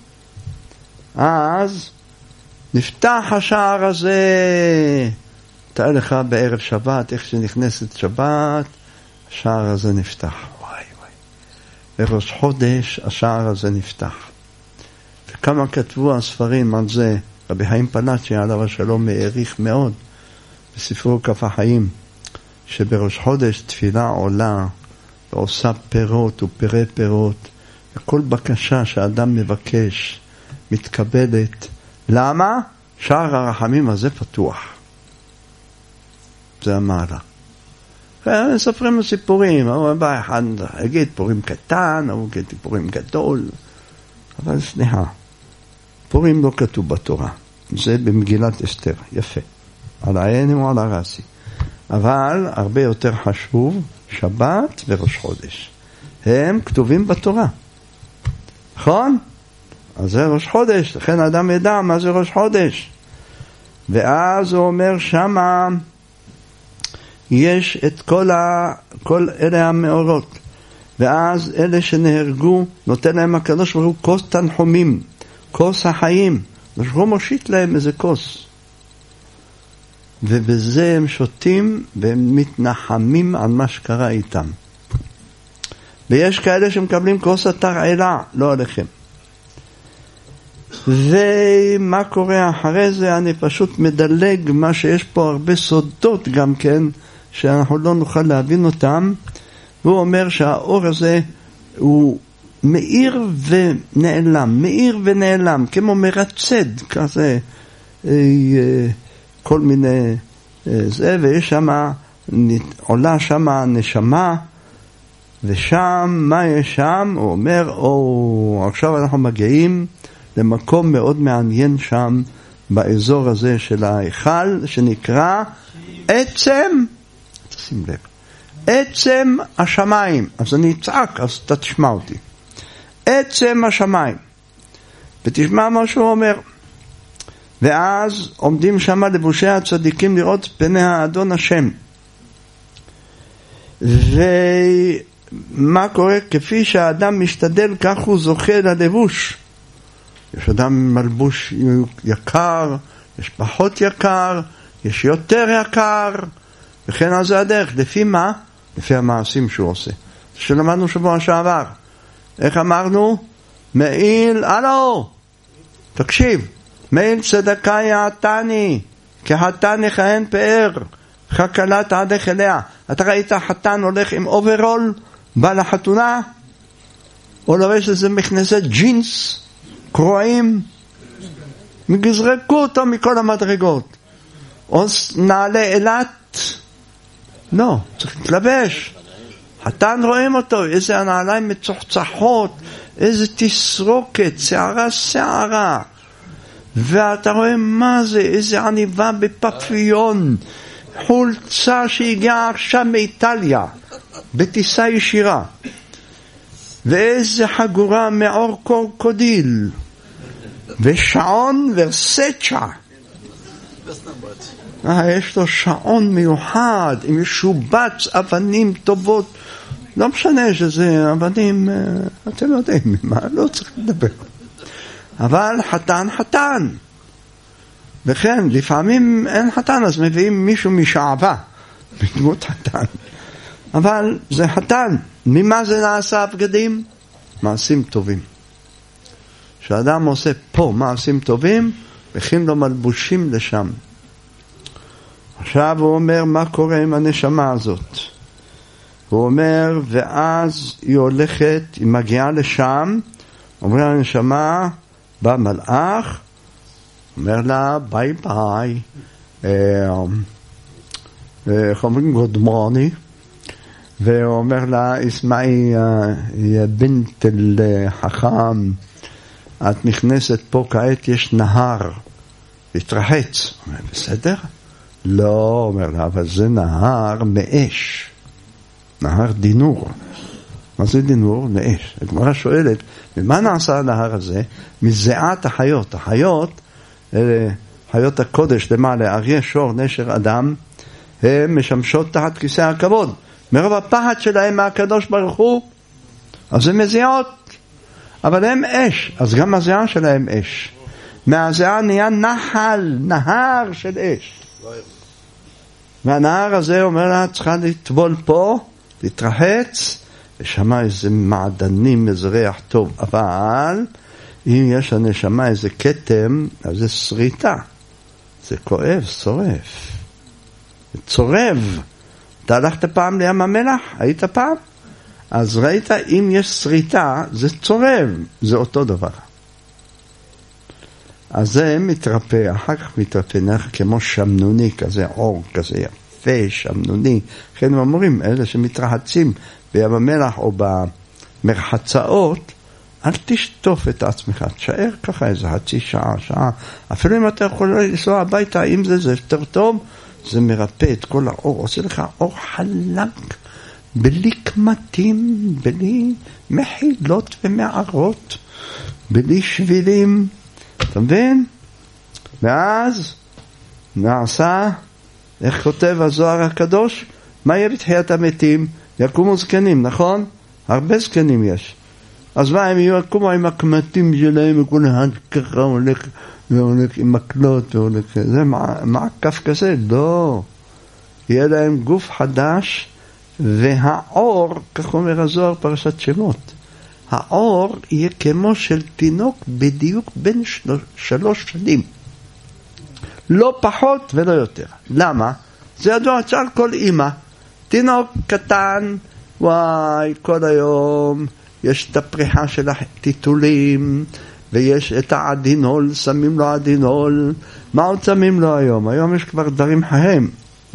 אז נפתח השער הזה. תאר לך בערב שבת, איך שנכנסת שבת, השער הזה נפתח. וואי וואי. בראש חודש השער הזה נפתח. וכמה כתבו הספרים על זה, רבי חיים פלאצ'י עליו השלום העריך מאוד בספרו כף החיים, שבראש חודש תפילה עולה ועושה פירות ופרי פירות, וכל בקשה שאדם מבקש מתקבלת. למה? שער הרחמים הזה פתוח. זה המעלה. מספרים סיפורים, בא אחד יגיד פורים קטן, או יגיד פורים גדול, אבל סליחה, פורים לא כתוב בתורה, זה במגילת אסתר, יפה, על העין או על הרסי, אבל הרבה יותר חשוב, שבת וראש חודש, הם כתובים בתורה, נכון? אז זה ראש חודש, לכן האדם ידע מה זה ראש חודש, ואז הוא אומר שמה, יש את כל אלה המאורות, ואז אלה שנהרגו נותן להם הקדוש ברוך הוא כוס תנחומים, כוס החיים, הוא מושיט להם איזה כוס, ובזה הם שותים והם מתנחמים על מה שקרה איתם. ויש כאלה שמקבלים כוס התרעלה, לא עליכם. ומה קורה אחרי זה? אני פשוט מדלג מה שיש פה הרבה סודות גם כן שאנחנו לא נוכל להבין אותם. והוא אומר שהאור הזה הוא מאיר ונעלם, מאיר ונעלם, כמו מרצד כזה, כל מיני זה, ויש שם, עולה שם הנשמה, ושם, מה יש שם? הוא אומר, עכשיו אנחנו מגיעים למקום מאוד מעניין שם, באזור הזה של ההיכל, שנקרא עצם, תשים לב, עצם השמיים. אז אני אצעק, אז אתה תשמע אותי. עצם השמיים. ותשמע מה שהוא אומר. ואז עומדים שם לבושי הצדיקים לראות פני האדון השם. ומה קורה? כפי שהאדם משתדל, כך הוא זוכה ללבוש. יש אדם מלבוש יקר, יש פחות יקר, יש יותר יקר, וכן על זה הדרך. לפי מה? לפי המעשים שהוא עושה. שלמדנו שבוע שעבר. איך אמרנו? מעיל, הלו, תקשיב, מעיל צדקה יעתני, כחתן יכהן פאר, חכלת עדך אליה. אתה ראית חתן הולך עם אוברול, בא לחתונה, או לובש איזה מכנסי ג'ינס, קרועים, מגזרקו אותו מכל המדרגות. או נעלה אילת, לא, צריך להתלבש. חתן רואים אותו, איזה הנעליים מצוחצחות, איזה תסרוקת, שערה, ואתה רואה מה זה, איזה עניבה בפפיון, חולצה שהגיעה עכשיו מאיטליה, בטיסה ישירה, ואיזה חגורה מעור קורקודיל, ושעון ורסצ'ה. יש לו שעון מיוחד, עם משובץ אבנים טובות, לא משנה שזה אבנים, אתם יודעים מה, לא צריך לדבר. אבל חתן. וכן, לפעמים אין חתן, אז מביאים מישהו משעבה, בדמות חתן. אבל זה חתן. ממה זה נעשה הבגדים? מעשים טובים. כשאדם עושה פה מעשים טובים, מכין לו מלבושים לשם. עכשיו הוא אומר, מה קורה עם הנשמה הזאת? הוא אומר, ואז היא הולכת, היא מגיעה לשם, אומר הנשמה, בא מלאך, אומר לה, ביי ביי, איך אומרים, good morning, והוא אומר לה, אסמעי, יא בנט אל-חכם, את נכנסת פה כעת, יש נהר, להתרחץ. אומר, בסדר? לא, אומר לה, אבל זה נהר מאש, נהר דינור. מה זה דינור? לאש. הגמרא שואלת, ומה נעשה הנהר הזה? מזיעת החיות. החיות, חיות הקודש למעלה, אריה, שור, נשר, אדם, הן משמשות תחת כיסא הכבוד. מרוב הפחד שלהם מהקדוש ברוך הוא, אז הן מזיעות. אבל הם אש, אז גם הזיעה שלהם אש. מהזיעה נהיה נחל, נהר של אש. והנהר הזה אומר לה, צריכה לטבול פה, להתרחץ, ושמה איזה מעדנים, איזה ריח טוב. אבל אם יש לנשמה איזה כתם, אז זה שריטה. זה כואב, שורף. צורב. אתה הלכת פעם לים המלח? היית פעם? אז ראית, אם יש שריטה, זה צורב. זה אותו דבר. אז זה מתרפא, אחר כך מתרפא נח כמו שמנוני, כזה אור, כזה יפה, שמנוני. כן, הם אומרים, אלה שמתרחצים בים המלח או במרחצאות, אל תשטוף את עצמך, תשאר ככה איזה חצי שעה, שעה. אפילו אם אתה יכול לנסוע הביתה, אם זה יותר טוב, זה מרפא את כל האור, עושה לך אור חלק, בלי קמטים, בלי מחילות ומערות, בלי שבילים. אתה מבין? ואז נעשה, איך כותב הזוהר הקדוש? מה יהיה בתחיית המתים? יקומו זקנים, נכון? הרבה זקנים יש. אז מה, הם יקומו עם הקמטים שלהם, וכל אחד ככה הולך עם מקלות, זה מעקף כזה? לא. יהיה להם גוף חדש, והאור, כך אומר הזוהר פרשת שמות, האור יהיה כמו של תינוק בדיוק בין 3 שנים. לא פחות ולא יותר. למה? זה ידוע אצל כל אמא. תינוק קטן, וואי, כל היום יש את הפריחה של הטיטולים, ויש את העדינול, שמים לו עדינול. מה עוד שמים לו היום? היום יש כבר דברים חיים.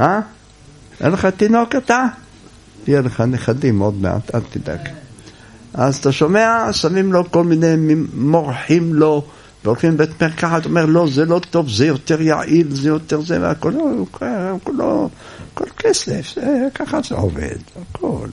אין לך תינוק אתה? יהיה לך נכדים עוד מעט, אל תדאג. אז אתה שומע, שמים לו כל מיני, מורחים לו, והולכים בית מרקחת, אומר, לא, זה לא טוב, זה יותר יעיל, זה יותר זה, והכל, כל כסף, ככה זה עובד, הכל.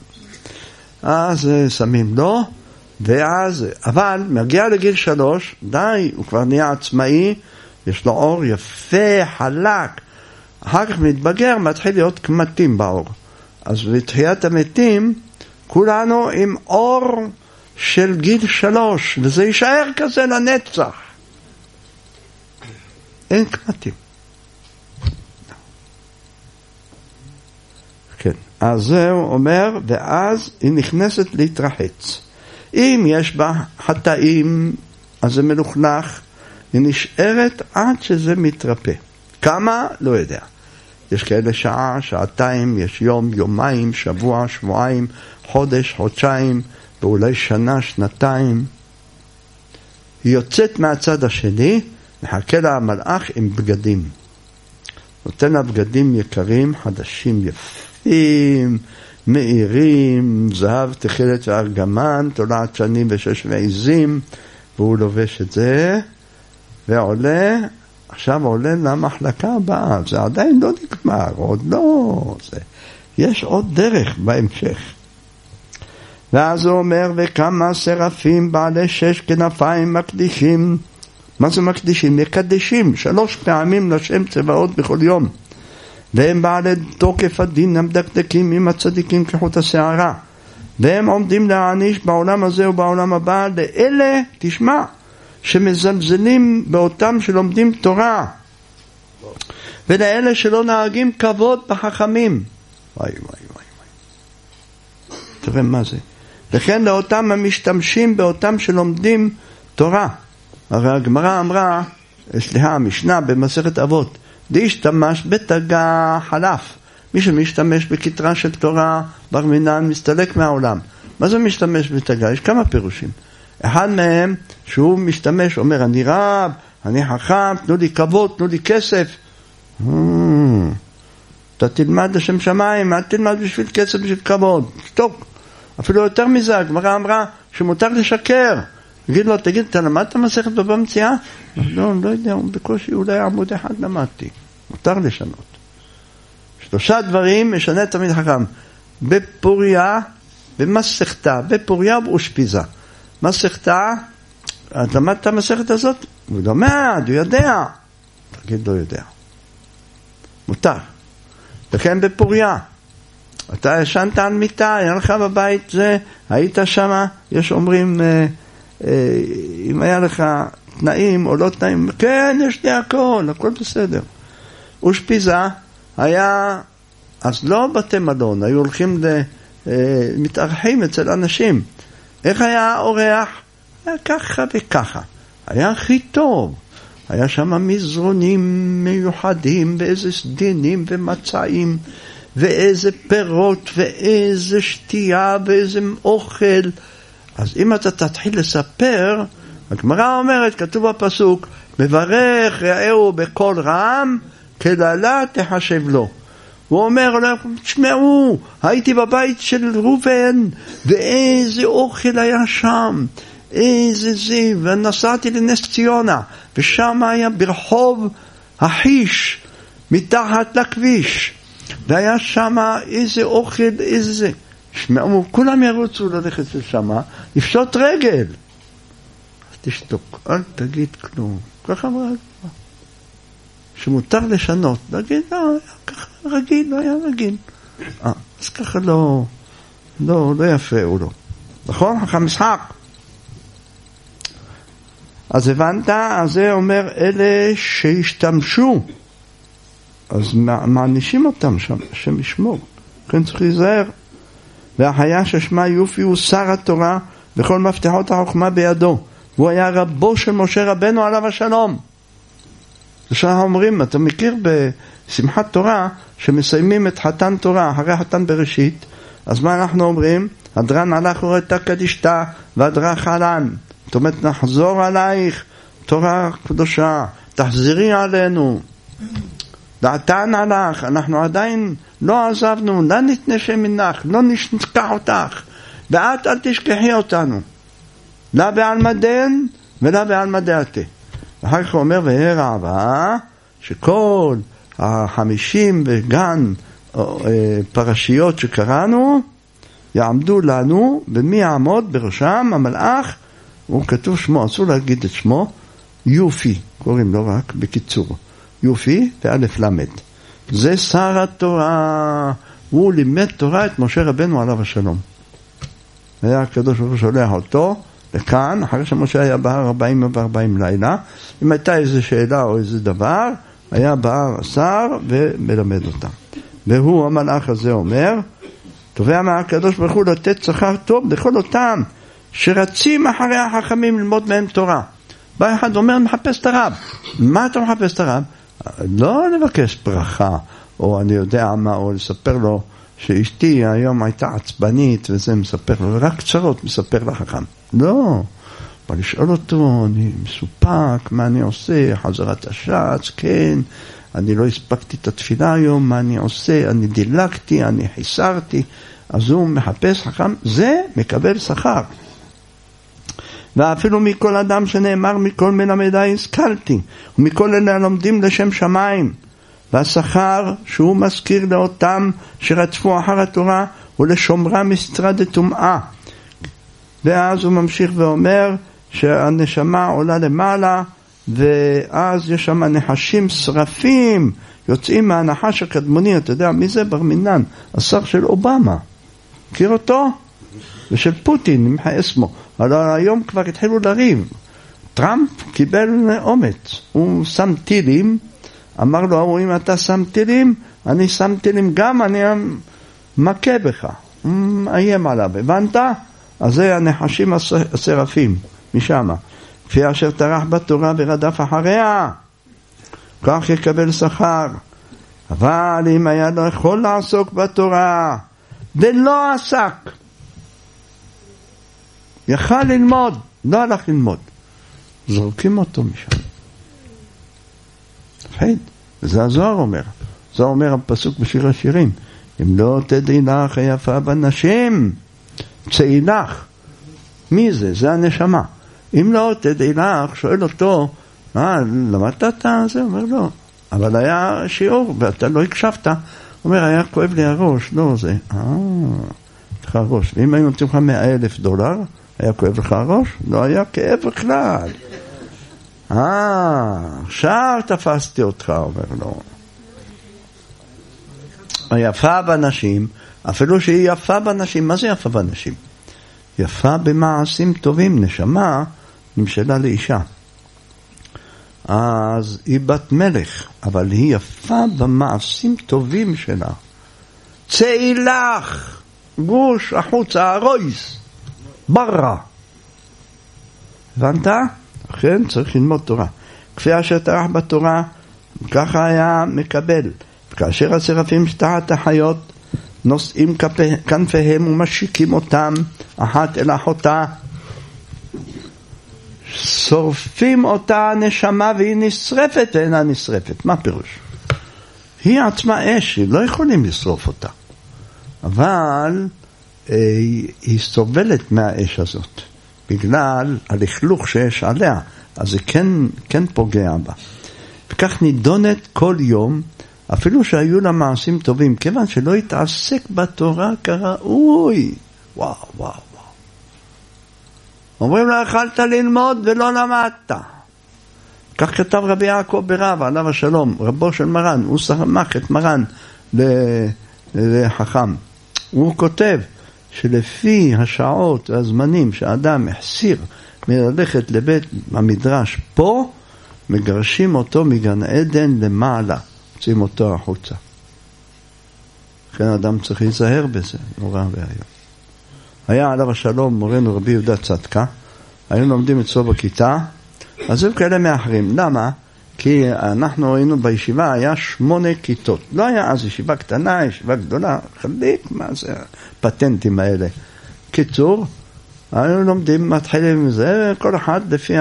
אז שמים לו, ואז, אבל מגיע לגיל 3, די, הוא כבר נהיה עצמאי, יש לו אור יפה, חלק, אחר כך מתבגר, מתחיל להיות קמטים באור. אז בתחיית המתים, כולנו עם אור של גיל 3, וזה יישאר כזה לנצח. אין קמטים. כן, אז זהו אומר, ואז היא נכנסת להתרחץ. אם יש בה חטאים, אז זה מלוכלך, היא נשארת עד שזה מתרפא. כמה? לא יודע. יש כאלה שעה, שעתיים, יש יום, יומיים, שבוע, שבועיים, חודש, חודשיים, ואולי שנה, שנתיים. היא יוצאת מהצד השני, מחכה לה המלאך עם בגדים. נותן לה בגדים יקרים, חדשים, יפים, מאירים, זהב, תחילת וארגמן, תולעת שנים ו6 ועזים, והוא לובש את זה, ועולה, עכשיו עולה למחלקה הבאה, זה עדיין לא נגמר, עוד לא, יש עוד דרך בהמשך. ואז הוא אומר, וכמה סרפים בעלי 6 כנפיים מקדישים. מה זה מקדישים? מקדשים 3 פעמים לשם צבאות בכל יום. והם בעלי תוקף הדין המדקדקים עם הצדיקים כחוט השערה. והם עומדים להעניש בעולם הזה ובעולם הבא לאלה, תשמע, שמזלזלים באותם שלומדים תורה. ולאלה שלא נהגים כבוד בחכמים. וואי וואי וואי וואי. תראה מה זה. וכן לאותם המשתמשים באותם שלומדים תורה. הרי הגמרא אמרה, המשנה במסכת אבות, להשתמש בתגה חלף. מי שמשתמש בכתרה של תורה, בר מינן, מסתלק מהעולם. מה זה משתמש בתגה? יש כמה פירושים. אחד מהם, שהוא משתמש, אומר, אני רב, אני חכם, תנו לי כבוד, תנו לי כסף. אתה תלמד לשם שמיים, אל תלמד בשביל כסף, בשביל כבוד. שתוק. אפילו יותר מזה, הגמרא אמרה שמותר לשקר. תגיד לו, תגיד, אתה למדת מסכת בבא מציעא? לא יודע, בקושי אולי עמוד אחד למדתי. מותר לשנות. 3 דברים משנה תמיד חכם. בפוריה, במסכתה, בפוריה ובאושפיזה. מסכתה, את למדת את המסכת הזאת? הוא למד, הוא יודע. תגיד, לא יודע. מותר. וכן בפוריה. אתה ישנת על מיטה, היה לך בבית זה, היית שמה, יש אומרים, אם היה לך תנאים או לא תנאים, כן, יש לי הכל בסדר. אושפיזה היה, אז לא בתי מלון, היו הולכים מתארחים אצל אנשים. איך היה האורח? היה ככה וככה. היה הכי טוב. היה שם מזרונים מיוחדים, ואיזה סדינים ומצעים, ואיזה פירות, ואיזה שתייה, ואיזה אוכל. אז אם אתה תתחיל לספר, הגמרא אומרת, כתוב בפסוק, מברך רעהו בקול רם, כללה תחשב לו. הוא אומר, תשמעו, הייתי בבית של ראובן, ואיזה אוכל היה שם, איזה זה, ונסעתי לנס ציונה, ושם היה ברחוב החיש, מתחת לכביש, והיה שם איזה אוכל, איזה זה. שמעו, כולם ירוצו ללכת לשם, לפשוט רגל. אז תשתוק, אל תגיד כלום. ככה אמרה, שמותר לשנות. להגיד, לא, ככה רגיל, לא היה רגיל. אז ככה לא יפריעו לו. נכון? ככה משחק. אז הבנת, אז זה אומר אלה שהשתמשו. אז מענישים אותם שם, השם ישמור. כן צריך להיזהר. והחיה ששמה יופי הוא שר התורה וכל מפתחות החוכמה בידו. והוא היה רבו של משה רבנו עליו השלום. זה שאנחנו אומרים, אתה מכיר בשמחת תורה שמסיימים את חתן תורה אחרי חתן בראשית, אז מה אנחנו אומרים? הדרן הלך וראתה קדישתה והדרך עלן. זאת אומרת, נחזור עלייך תורה קדושה, תחזרי עלינו. דעתן עליך, אנחנו עדיין לא עזבנו, לא נתנשם מנך, לא נשכח אותך, ואת אל תשכחי אותנו. לא בעלמדן ולא בעלמדעתי. ואחר כך הוא אומר, והרע הבא, שכל 50 וגן פרשיות שקראנו, יעמדו לנו, ומי יעמוד בראשם? המלאך, הוא כתוב שמו, אסור להגיד את שמו, יופי, קוראים לו רק בקיצור. יופי ואלף למד. זה שר התורה. הוא לימד תורה את משה רבנו עליו השלום. היה הקדוש ברוך הוא שולח אותו לכאן, אחרי שמשה היה בהר 40 לילה. אם הייתה איזו שאלה או איזה דבר, היה בהר השר ומלמד אותה. והוא המלאך הזה אומר, תובע מהקדוש ברוך הוא לתת שכר טוב לכל אותם שרצים אחרי החכמים ללמוד מהם תורה. בא אחד אומר, מחפש את הרב. מה אתה מחפש את הרב? לא לבקש ברכה, או אני יודע מה, או לספר לו שאשתי היום הייתה עצבנית, וזה מספר לו, ורק קצרות מספר לחכם. לא, בא לשאול אותו, אני מסופק, מה אני עושה, חזרת השץ, כן, אני לא הספקתי את התפילה היום, מה אני עושה, אני דילגתי, אני חיסרתי, אז הוא מחפש חכם, זה מקבל שכר. ואפילו מכל אדם שנאמר מכל מלמדי השכלתי, ומכל אלה הלומדים לשם שמיים. והשכר שהוא מזכיר לאותם שרדפו אחר התורה, ולשומרה מסתרה דטומאה. ואז הוא ממשיך ואומר שהנשמה עולה למעלה, ואז יש שם נחשים שרפים, יוצאים מהנחש הקדמוני. אתה יודע מי זה? בר מינן, השר של אובמה. מכיר אותו? ושל פוטין, נמחה אסמו. אבל היום כבר התחילו לריב. טראמפ קיבל אומץ. הוא שם טילים, אמר לו, אם אתה שם טילים, אני שם טילים גם, אני מכה בך. איים עליו, הבנת? אז זה הנחשים השרפים, משם. כפי אשר טרח בתורה ורדף אחריה, כך יקבל שכר. אבל אם היה לא יכול לעסוק בתורה, ולא עסק, יכל ללמוד, לא הלך ללמוד, זורקים אותו משם. תפחיד, וזה הזוהר אומר. זה אומר הפסוק בשיר השירים, אם לא תדעי לך היפה בנשים, צאי לך. מי זה? זה הנשמה. אם לא תדעי לך, שואל אותו, למדת אתה? זה אומר לא. אבל היה שיעור ואתה לא הקשבת. אומר, היה כואב לי הראש, לא זה. לך ראש. ואם היו נותנים לך $100,000, היה כואב לך הראש? לא היה כאב בכלל. עכשיו תפסתי אותך, אומר לו. היפה בנשים, אפילו שהיא יפה בנשים, מה זה יפה בנשים? יפה במעשים טובים, נשמה נמשלה לאישה. אז היא בת מלך, אבל היא יפה במעשים טובים שלה. צאי לך, גוש, החוצה, הרויס, בררה. הבנת? אכן צריך ללמוד תורה. כפי אשר טרח בתורה, ככה היה מקבל. וכאשר השרפים שתחת החיות, נושאים כנפיהם ומשיקים אותם, אחת אל אחותה, שורפים אותה נשמה והיא נשרפת ואינה נשרפת. מה פירוש? היא עצמה אש, לא יכולים לשרוף אותה. אבל היא סובלת מהאש הזאת, בגלל הלכלוך שיש עליה, אז זה כן פוגע בה. וכך נידונת כל יום, אפילו שהיו לה מעשים טובים, כיוון שלא התעסק בתורה כראוי. וואו, וואו, וואו. אומרים לה, יכלת ללמוד ולא למדת. כך כתב רבי יעקב ברב, עליו השלום, רבו של מרן, הוא סמך את מרן לחכם. הוא כותב שלפי השעות והזמנים שהאדם החסיר מללכת לבית המדרש פה, מגרשים אותו מגן עדן למעלה, מוצאים אותו החוצה. לכן האדם צריך להיזהר בזה, נורא והיום. היה עליו השלום מורנו רבי יהודה צדקה, היינו לומדים אצלו בכיתה, אז הם כאלה מאחרים. למה? כי אנחנו היינו בישיבה, היה 8 כיתות. לא היה אז ישיבה קטנה, ישיבה גדולה, חליק, מה זה הפטנטים האלה. קיצור, היינו לומדים, מתחילים עם זה, כל אחד לפי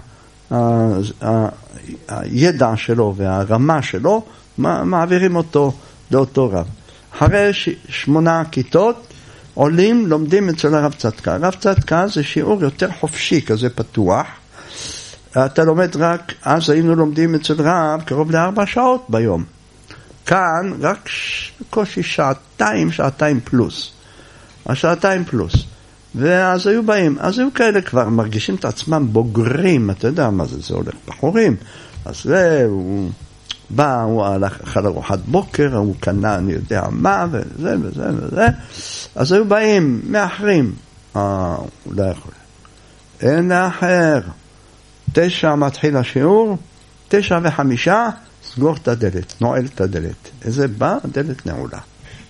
הידע שלו והרמה שלו, מעבירים אותו לאותו רב. אחרי 8 כיתות, עולים, לומדים אצל הרב צדקה. הרב צדקה זה שיעור יותר חופשי, כזה פתוח. אתה לומד רק, אז היינו לומדים אצל רב קרוב ל4 שעות ביום. כאן רק בקושי שעתיים פלוס. השעתיים פלוס. ואז היו באים, אז היו כאלה כבר מרגישים את עצמם בוגרים, אתה יודע מה זה הולך בחורים. אז הוא בא, הוא הלך אחר ארוחת בוקר, הוא קנה אני יודע מה, וזה וזה וזה. אז היו באים, מאחרים. הוא לא יכול. אין לאחר. 9 מתחיל השיעור, 9:05, סגור את הדלת, נועל את הדלת. איזה בא? הדלת נעולה.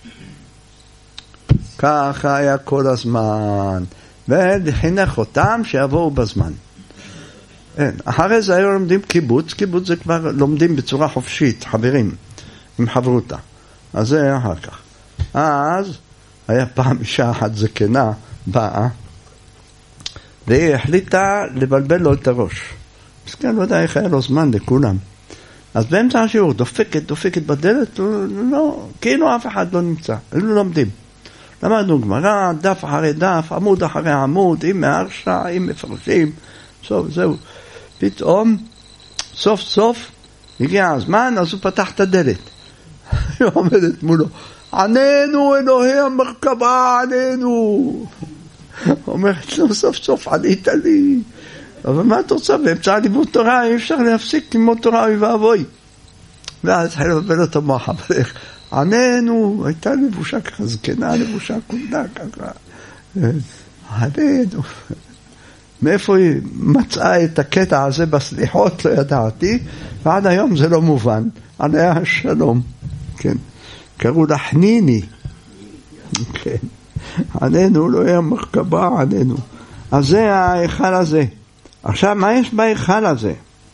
ככה היה כל הזמן. וחינך אותם שיבואו בזמן. אחרי זה היו לומדים קיבוץ, קיבוץ זה כבר לומדים בצורה חופשית, חברים, עם חברותה. אז זה אחר כך. אז היה פעם אישה אחת זקנה, באה, והיא החליטה לבלבל לו את הראש. אז כן, לא יודע איך היה לו זמן לכולם. אז באמצע השיעור דופקת בדלת, לא, כאילו אף אחד לא נמצא, לא לומדים. למדנו גמרא, דף אחרי דף, עמוד אחרי עמוד, עם מהרשה, עם מפרשים, זהו. פתאום, סוף סוף, הגיע הזמן, אז הוא פתח את הדלת. היא עומדת מולו, עננו אלוהי המרכבה, עננו. אומרת לו, סוף סוף ענית לי. אבל מה את רוצה? באמצע לימוד תורה, אי אפשר להפסיק לימוד תורה, אוי ואבוי. ואז התחיל לבלבל אותו מוח, עננו, הייתה לבושה ככה, זקנה לבושה כולה ככה. עננו. מאיפה היא מצאה את הקטע הזה בסליחות, לא ידעתי, ועד היום זה לא מובן. עליה השלום. כן. קראו לה חניני. כן. עננו, לא היה מרכבה, עננו. אז זה ההיכל הזה. עכשיו, מה יש בהיכל הזה?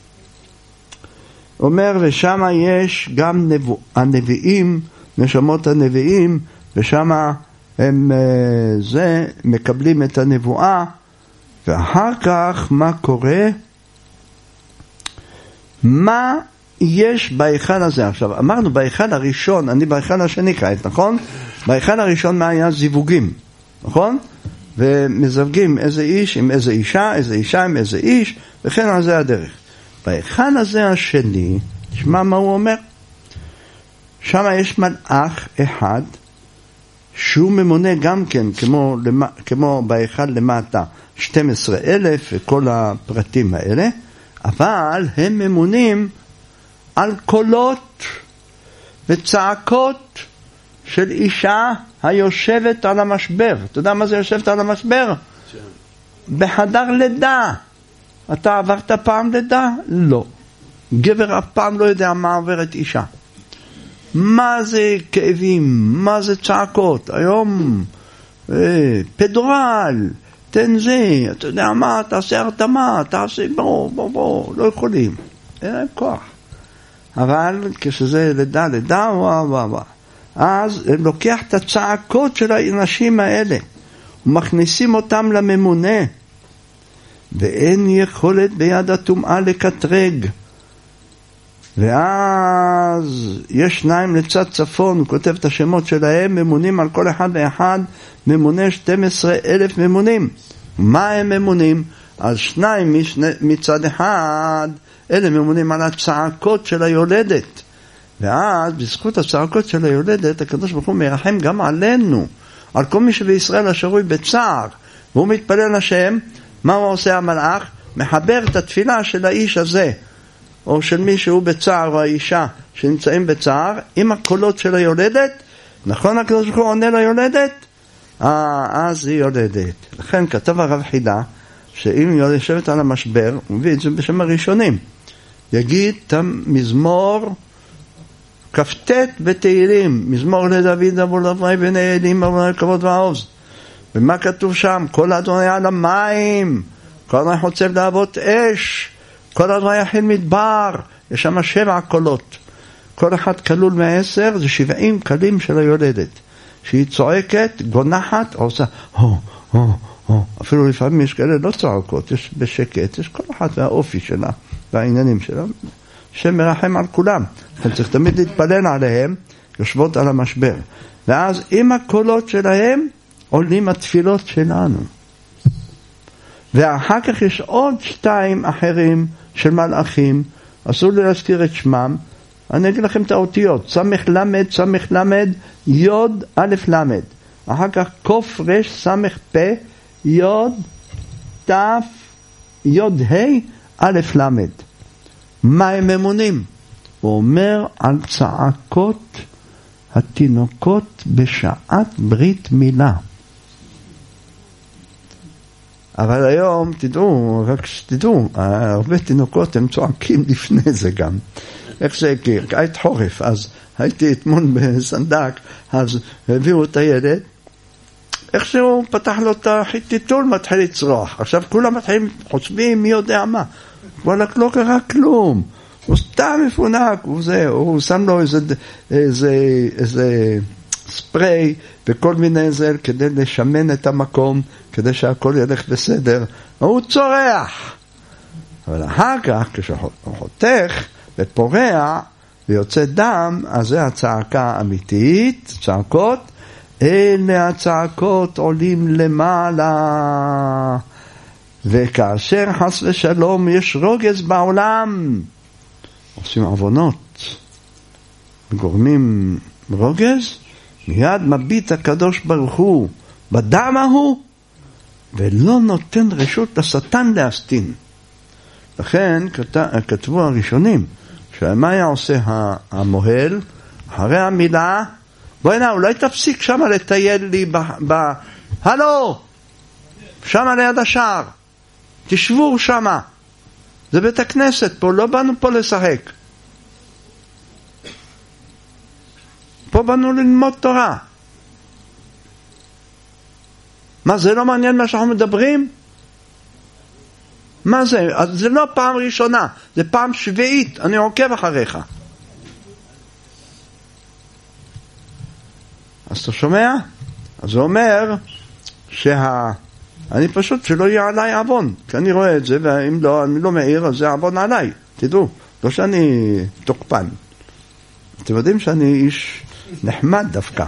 אומר, ושם יש גם הנביאים, נשמות הנביאים, ושם הם מקבלים את הנבואה, ואחר כך מה קורה? מה יש בהיכל הזה? עכשיו, אמרנו בהיכל הראשון, אני בהיכל השני כעת, נכון? בהיכל הראשון מה היה? זיווגים, נכון? ומזווגים איזה איש עם איזה אישה, איזה אישה עם איזה איש, וכן על זה הדרך. בהיכל הזה השני, תשמע מה הוא אומר? שם יש מלאך אחד, שהוא ממונה גם כן, כמו באחד למטה, 12,000 וכל הפרטים האלה, אבל הם ממונים על קולות וצעקות של אישה היושבת על המשבר. אתה יודע מה זה יושבת על המשבר? בחדר לידה. אתה עברת פעם לידה? לא. גבר אף פעם לא יודע מה עוברת אישה. מה זה כאבים? מה זה צעקות? היום פדורל, תן זה, אתה יודע מה, תעשה הרתמה, תעשה בוא, לא יכולים. אין להם כוח. אבל כשזה לידה, וואו. אז לוקח את הצעקות של האנשים האלה ומכניסים אותם לממונה, ואין יכולת ביד הטומאה לקטרג. ואז יש שניים לצד צפון, הוא כותב את השמות שלהם, ממונים על כל אחד ואחד, ממונה 12,000 ממונים. מה הם ממונים? על שניים מצד אחד, אלה ממונים על הצעקות של היולדת. ואז בזכות הצעקות של היולדת, הקדוש ברוך הוא מרחם גם עלינו, על כל מי שבישראל השרוי בצער, והוא מתפלל לשם. מה הוא עושה המלאך? מחבר את התפילה של האיש הזה, או של מי שהוא בצער, או האישה שנמצאים בצער, עם הקולות של היולדת. נכון הקדוש ברוך הוא עונה ליולדת? אז היא יולדת. לכן כתב הרב חידה, שאם יושבת על המשבר, הוא מביא את זה בשם הראשונים, יגיד את המזמור כ"ט בתהילים, מזמור לדוד אבו אברהם בני אלים אבו כבוד ועוז. ומה כתוב שם? כל אדוני על המים, כל אדוני חוצב להבות אש, כל אדוני יחיל מדבר. יש שם 7 קולות, כל אחד כלול 10, זה 70 קלים של היולדת, שהיא צועקת, גונחת, עושה אפילו לפעמים יש כאלה לא צועקות, יש בשקט, יש כל אחת והאופי שלה והעניינים שלה, שמרחם על כולם. צריך תמיד להתפלל עליהם, יושבות על המשבר. ואז עם הקולות שלהם עולים התפילות שלנו. ואחר כך יש עוד 2 אחרים של מלאכים, אסור לי להזכיר את שמם, אני אגיד לכם את האותיות, סמך למד, סמך למד, יוד א' למד, אחר כך קוף רש סמך פה, יוד תף, יוד ה' א' למד. מה הם ממונים? הוא אומר על צעקות התינוקות בשעת ברית מילה. אבל היום, תדעו, רק שתדעו, הרבה תינוקות הם צועקים לפני זה גם. איך זה, כי היית חורף, אז הייתי אתמול בסנדק, אז הביאו את הילד, איך שהוא פתח לו את החיטיטול, מתחיל לצרוח. עכשיו כולם מתחילים, חושבים מי יודע מה. אבל לא קרה כלום. הוא סתם מפונק, הוא שם לו איזה ספרי וכל מיני זל כדי לשמן את המקום, כדי שהכל ילך בסדר. הוא צורח. אבל אחר כך, כשהוא חותך ופורע ויוצא דם, אז זה הצעקה האמיתית, צעקות. אלה הצעקות עולים למעלה. וכאשר חס ושלום יש רוגז בעולם, עושים עוונות, גורמים רוגז, מיד מביט הקדוש ברוך הוא בדם ההוא, ולא נותן רשות לשטן להסתין. לכן כתבו הראשונים, שמה היה עושה המוהל, אחרי המילה, בואי הנה, אולי תפסיק שם לטייל לי הלו, שם ליד השער, תשבו שם, זה בית הכנסת פה, לא באנו פה לשחק. פה באנו ללמוד תורה. מה, זה לא מעניין מה שאנחנו מדברים? מה זה? אז זה לא פעם ראשונה, זה פעם שביעית, אני עוקב אחריך. אז אתה שומע? אז זה אומר אני פשוט שלא יהיה עליי עוון, כי אני רואה את זה, ואם לא, אני לא מעיר, אז זה עוון עליי. תדעו, לא שאני תוקפן. אתם יודעים שאני איש נחמד דווקא.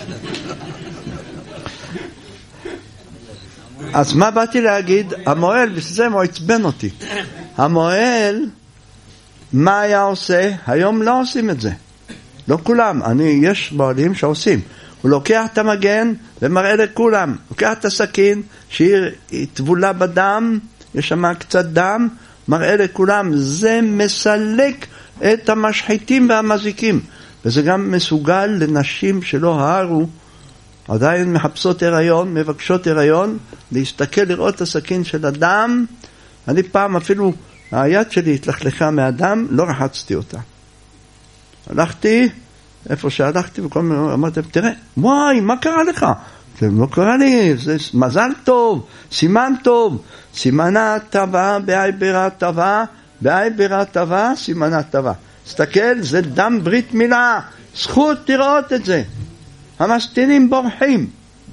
אז מה באתי להגיד? המוהל, בשביל הוא עצבן אותי. המוהל, מה היה עושה? היום לא עושים את זה. לא כולם. יש מוהלים שעושים. הוא לוקח את המגן ומראה לכולם, לוקח את הסכין שהיא טבולה בדם, יש שם קצת דם, מראה לכולם, זה מסלק את המשחיתים והמזיקים, וזה גם מסוגל לנשים שלא הערו, עדיין מחפשות הריון, מבקשות הריון, להסתכל לראות את הסכין של הדם. אני פעם אפילו, היד שלי התלכלכה מהדם, לא רחצתי אותה. הלכתי, איפה שהלכתי, וכל מיני אמרתם, תראה, וואי, מה קרה לך? זה לא קרה לי, זה מזל טוב, סימן טוב, סימנה טבע, באי בירה טבע, באי בירה טבע, סימנה טבע. תסתכל, זה דם ברית מילה, זכות לראות את זה. המסטינים בורחים.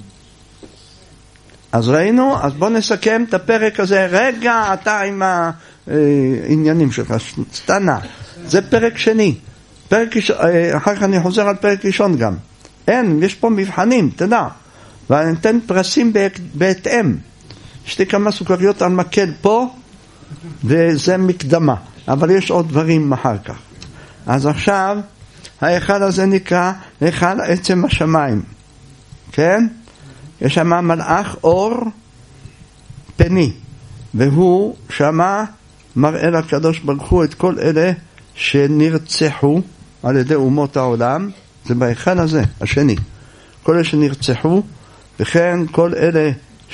אז ראינו, אז בוא נסכם את הפרק הזה. רגע, אתה עם העניינים שלך, סתנה. זה פרק שני. אחר כך אני חוזר על פרק ראשון גם. אין, יש פה מבחנים, תדע. ואני אתן פרסים בהתאם. יש לי כמה סוכריות על מקל פה, וזה מקדמה. אבל יש עוד דברים אחר כך. אז עכשיו, ההיכל הזה נקרא היכל עצם השמיים. כן? יש שם מלאך אור פני, והוא שמה מראה לקדוש ברוך הוא את כל אלה שנרצחו על ידי אומות העולם. זה בהיכל הזה, השני. כל אלה שנרצחו, וכן כל אלה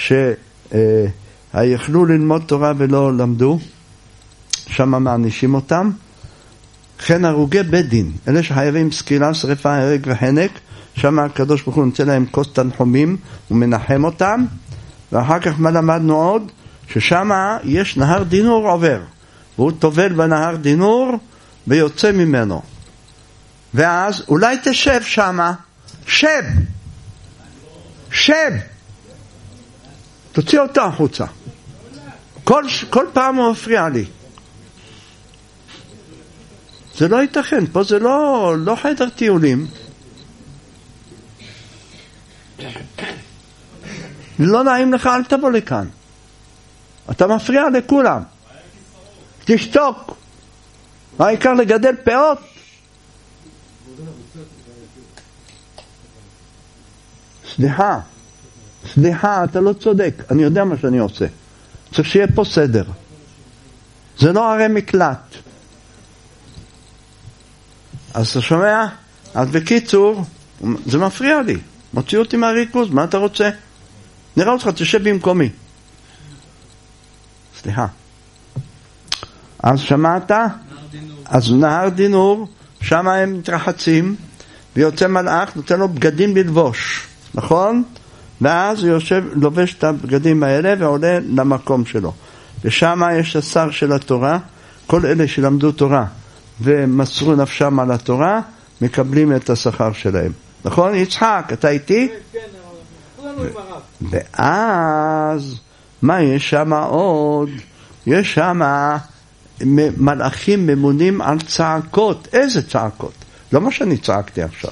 שיכלו ללמוד תורה ולא למדו, שם מענישים אותם. כן הרוגי בית דין, אלה שחייבים סקילה, שריפה, הרג וחנק, שם הקדוש ברוך הוא נמצא להם כוס תנחומים ומנחם אותם. ואחר כך מה למדנו עוד? ששם יש נהר דינור עובר, והוא טובל בנהר דינור ויוצא ממנו. ואז אולי תשב שם, שב, תוציא אותו החוצה. כל פעם הוא מפריע לי. זה לא ייתכן, פה זה לא חדר טיולים. לא נעים לך, אל תבוא לכאן. אתה מפריע לכולם. תשתוק. העיקר לגדל פאות. סליחה, אתה לא צודק. אני יודע מה שאני עושה. צריך שיהיה פה סדר. זה לא הרי מקלט. אז אתה שומע? אז בקיצור, זה מפריע לי. מוציא אותי מהריכוז, מה אתה רוצה? נראה אותך, תשב במקומי. סליחה. אז שמעת? אז נהר דינור, שם הם מתרחצים, ויוצא מלאך, נותן לו בגדים ללבוש, נכון? ואז הוא יושב, לובש את הבגדים האלה, ועולה למקום שלו. ושם יש השר של התורה, כל אלה שלמדו תורה, ומסרו נפשם על התורה, מקבלים את השכר שלהם. נכון? יצחק, אתה איתי? כן, כולנו עם הרב. ואז, מה יש שם עוד? יש שם מלאכים ממונים על צעקות. איזה צעקות? לא מה שאני צעקתי עכשיו.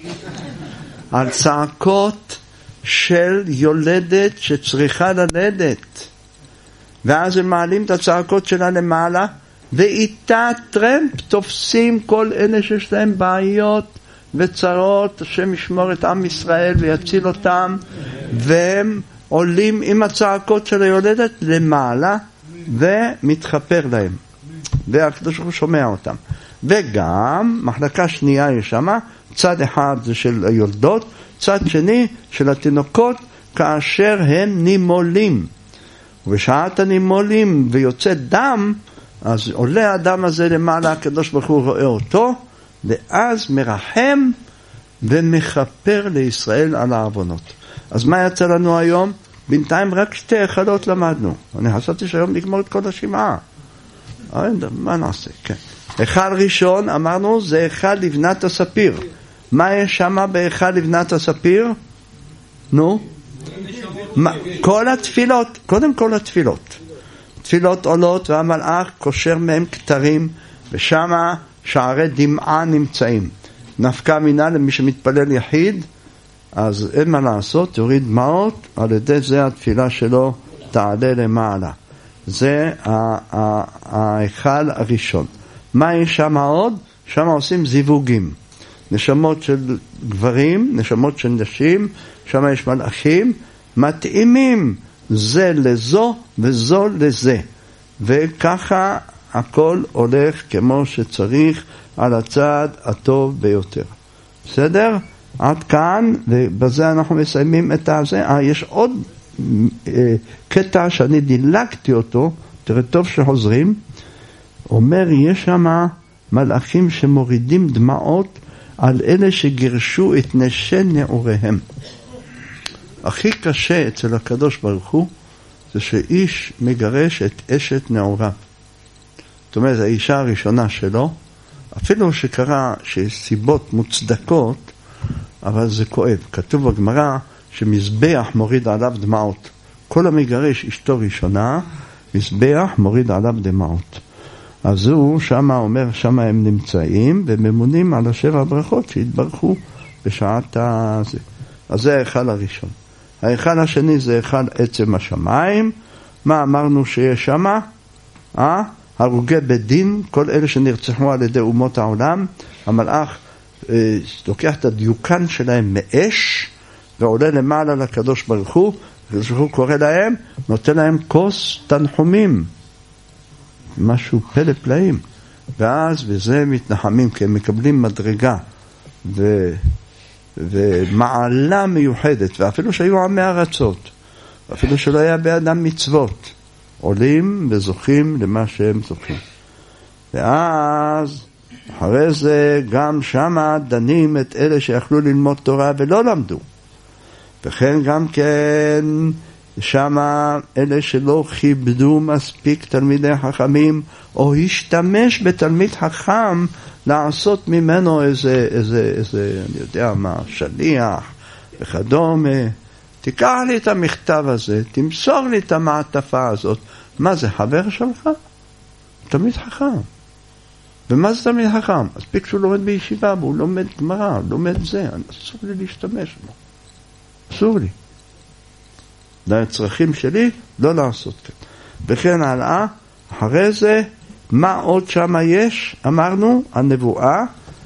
על צעקות של יולדת שצריכה ללדת. ואז הם מעלים את הצעקות שלה למעלה, ואיתה טרמפ תופסים כל אלה שיש להם בעיות וצרות, השם ישמור את עם ישראל ויציל אותם, והם עולים עם הצעקות של היולדת למעלה ומתחפר להם, והקדוש ברוך הוא שומע אותם. וגם מחלקה שנייה יש שמה, צד אחד זה של היולדות, צד שני של התינוקות כאשר הם נימולים, ובשעת הנימולים ויוצא דם, אז עולה האדם הזה למעלה, הקדוש ברוך הוא רואה אותו, ואז מרחם ומכפר לישראל על העוונות. אז מה יצא לנו היום? בינתיים רק 2 היכלות למדנו. אני חשבתי שהיום נגמור את כל השבעה. מה נעשה? כן. היכל ראשון, אמרנו, זה היכל לבנת הספיר. מה יש שם בהיכל לבנת הספיר? נו? כל התפילות, קודם כל התפילות. תפילות עולות והמלאך קושר מהם כתרים, ושם שערי דמעה נמצאים. נפקא מינה למי שמתפלל יחיד, אז אין מה לעשות, יוריד דמעות, על ידי זה התפילה שלו תעלה למעלה. זה ההיכל הראשון. מה יש שם עוד? שם עושים זיווגים. נשמות של גברים, נשמות של נשים, שם יש מלאכים, מתאימים זה לזו וזו לזה. וככה הכל הולך כמו שצריך על הצד הטוב ביותר. בסדר? עד כאן, ובזה אנחנו מסיימים את הזה. יש עוד קטע שאני דילגתי אותו, תראה טוב שחוזרים, אומר יש שם מלאכים שמורידים דמעות על אלה שגירשו את נשי נעוריהם. הכי קשה אצל הקדוש ברוך הוא זה שאיש מגרש את אשת נעוריו. זאת אומרת, האישה הראשונה שלו, אפילו שקרה שסיבות מוצדקות, אבל זה כואב. כתוב בגמרא שמזבח מוריד עליו דמעות. כל המגרש אשתו ראשונה, מזבח מוריד עליו דמעות. אז הוא שמה אומר, שמה הם נמצאים וממונים על 7 ברכות שהתברכו בשעת הזה. אז זה ההיכל הראשון. ההיכל השני זה היכל עצם השמיים. מה אמרנו שיש שמה? הרוגי בית דין, כל אלה שנרצחו על ידי אומות העולם. המלאך לוקח את הדיוקן שלהם מאש ועולה למעלה לקדוש ברוך הוא. הקדוש ברוך הוא קורא להם, נותן להם כוס תנחומים. משהו פלא פלאים. ואז וזה מתנחמים, כי הם מקבלים מדרגה ומעלה מיוחדת, ואפילו שהיו עמי ארצות, אפילו שלא היה באדם מצוות, עולים וזוכים למה שהם זוכים. ואז אחרי זה גם שמה דנים את אלה שיכלו ללמוד תורה ולא למדו. וכן גם כן שמה אלה שלא כיבדו מספיק תלמידי חכמים, או השתמש בתלמיד חכם לעשות ממנו איזה אני יודע מה, שליח וכדומה. תיקח לי את המכתב הזה, תמסור לי את המעטפה הזאת. מה זה, חבר שלך? תלמיד חכם. ומה זה תלמיד חכם? מספיק שהוא לומד בישיבה, והוא לומד גמרא, לומד זה, אסור לי להשתמש בו. אסור לי. לצרכים שלי לא לעשות כן. וכן הלאה, אחרי זה, מה עוד שם יש? אמרנו, הנבואה,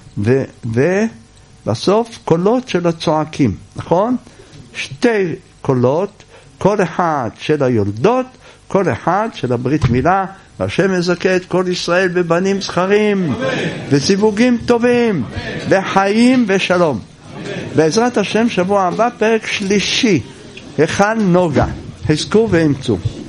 ובסוף קולות של הצועקים, נכון? 2 קולות, כל אחד של היולדות, כל אחד של הברית מילה, והשם יזכה את כל ישראל בבנים זכרים, וסיווגים טובים, וחיים ושלום. בעזרת השם שבוע הבא פרק 3, היכל נוגה, חזקו ואמצו.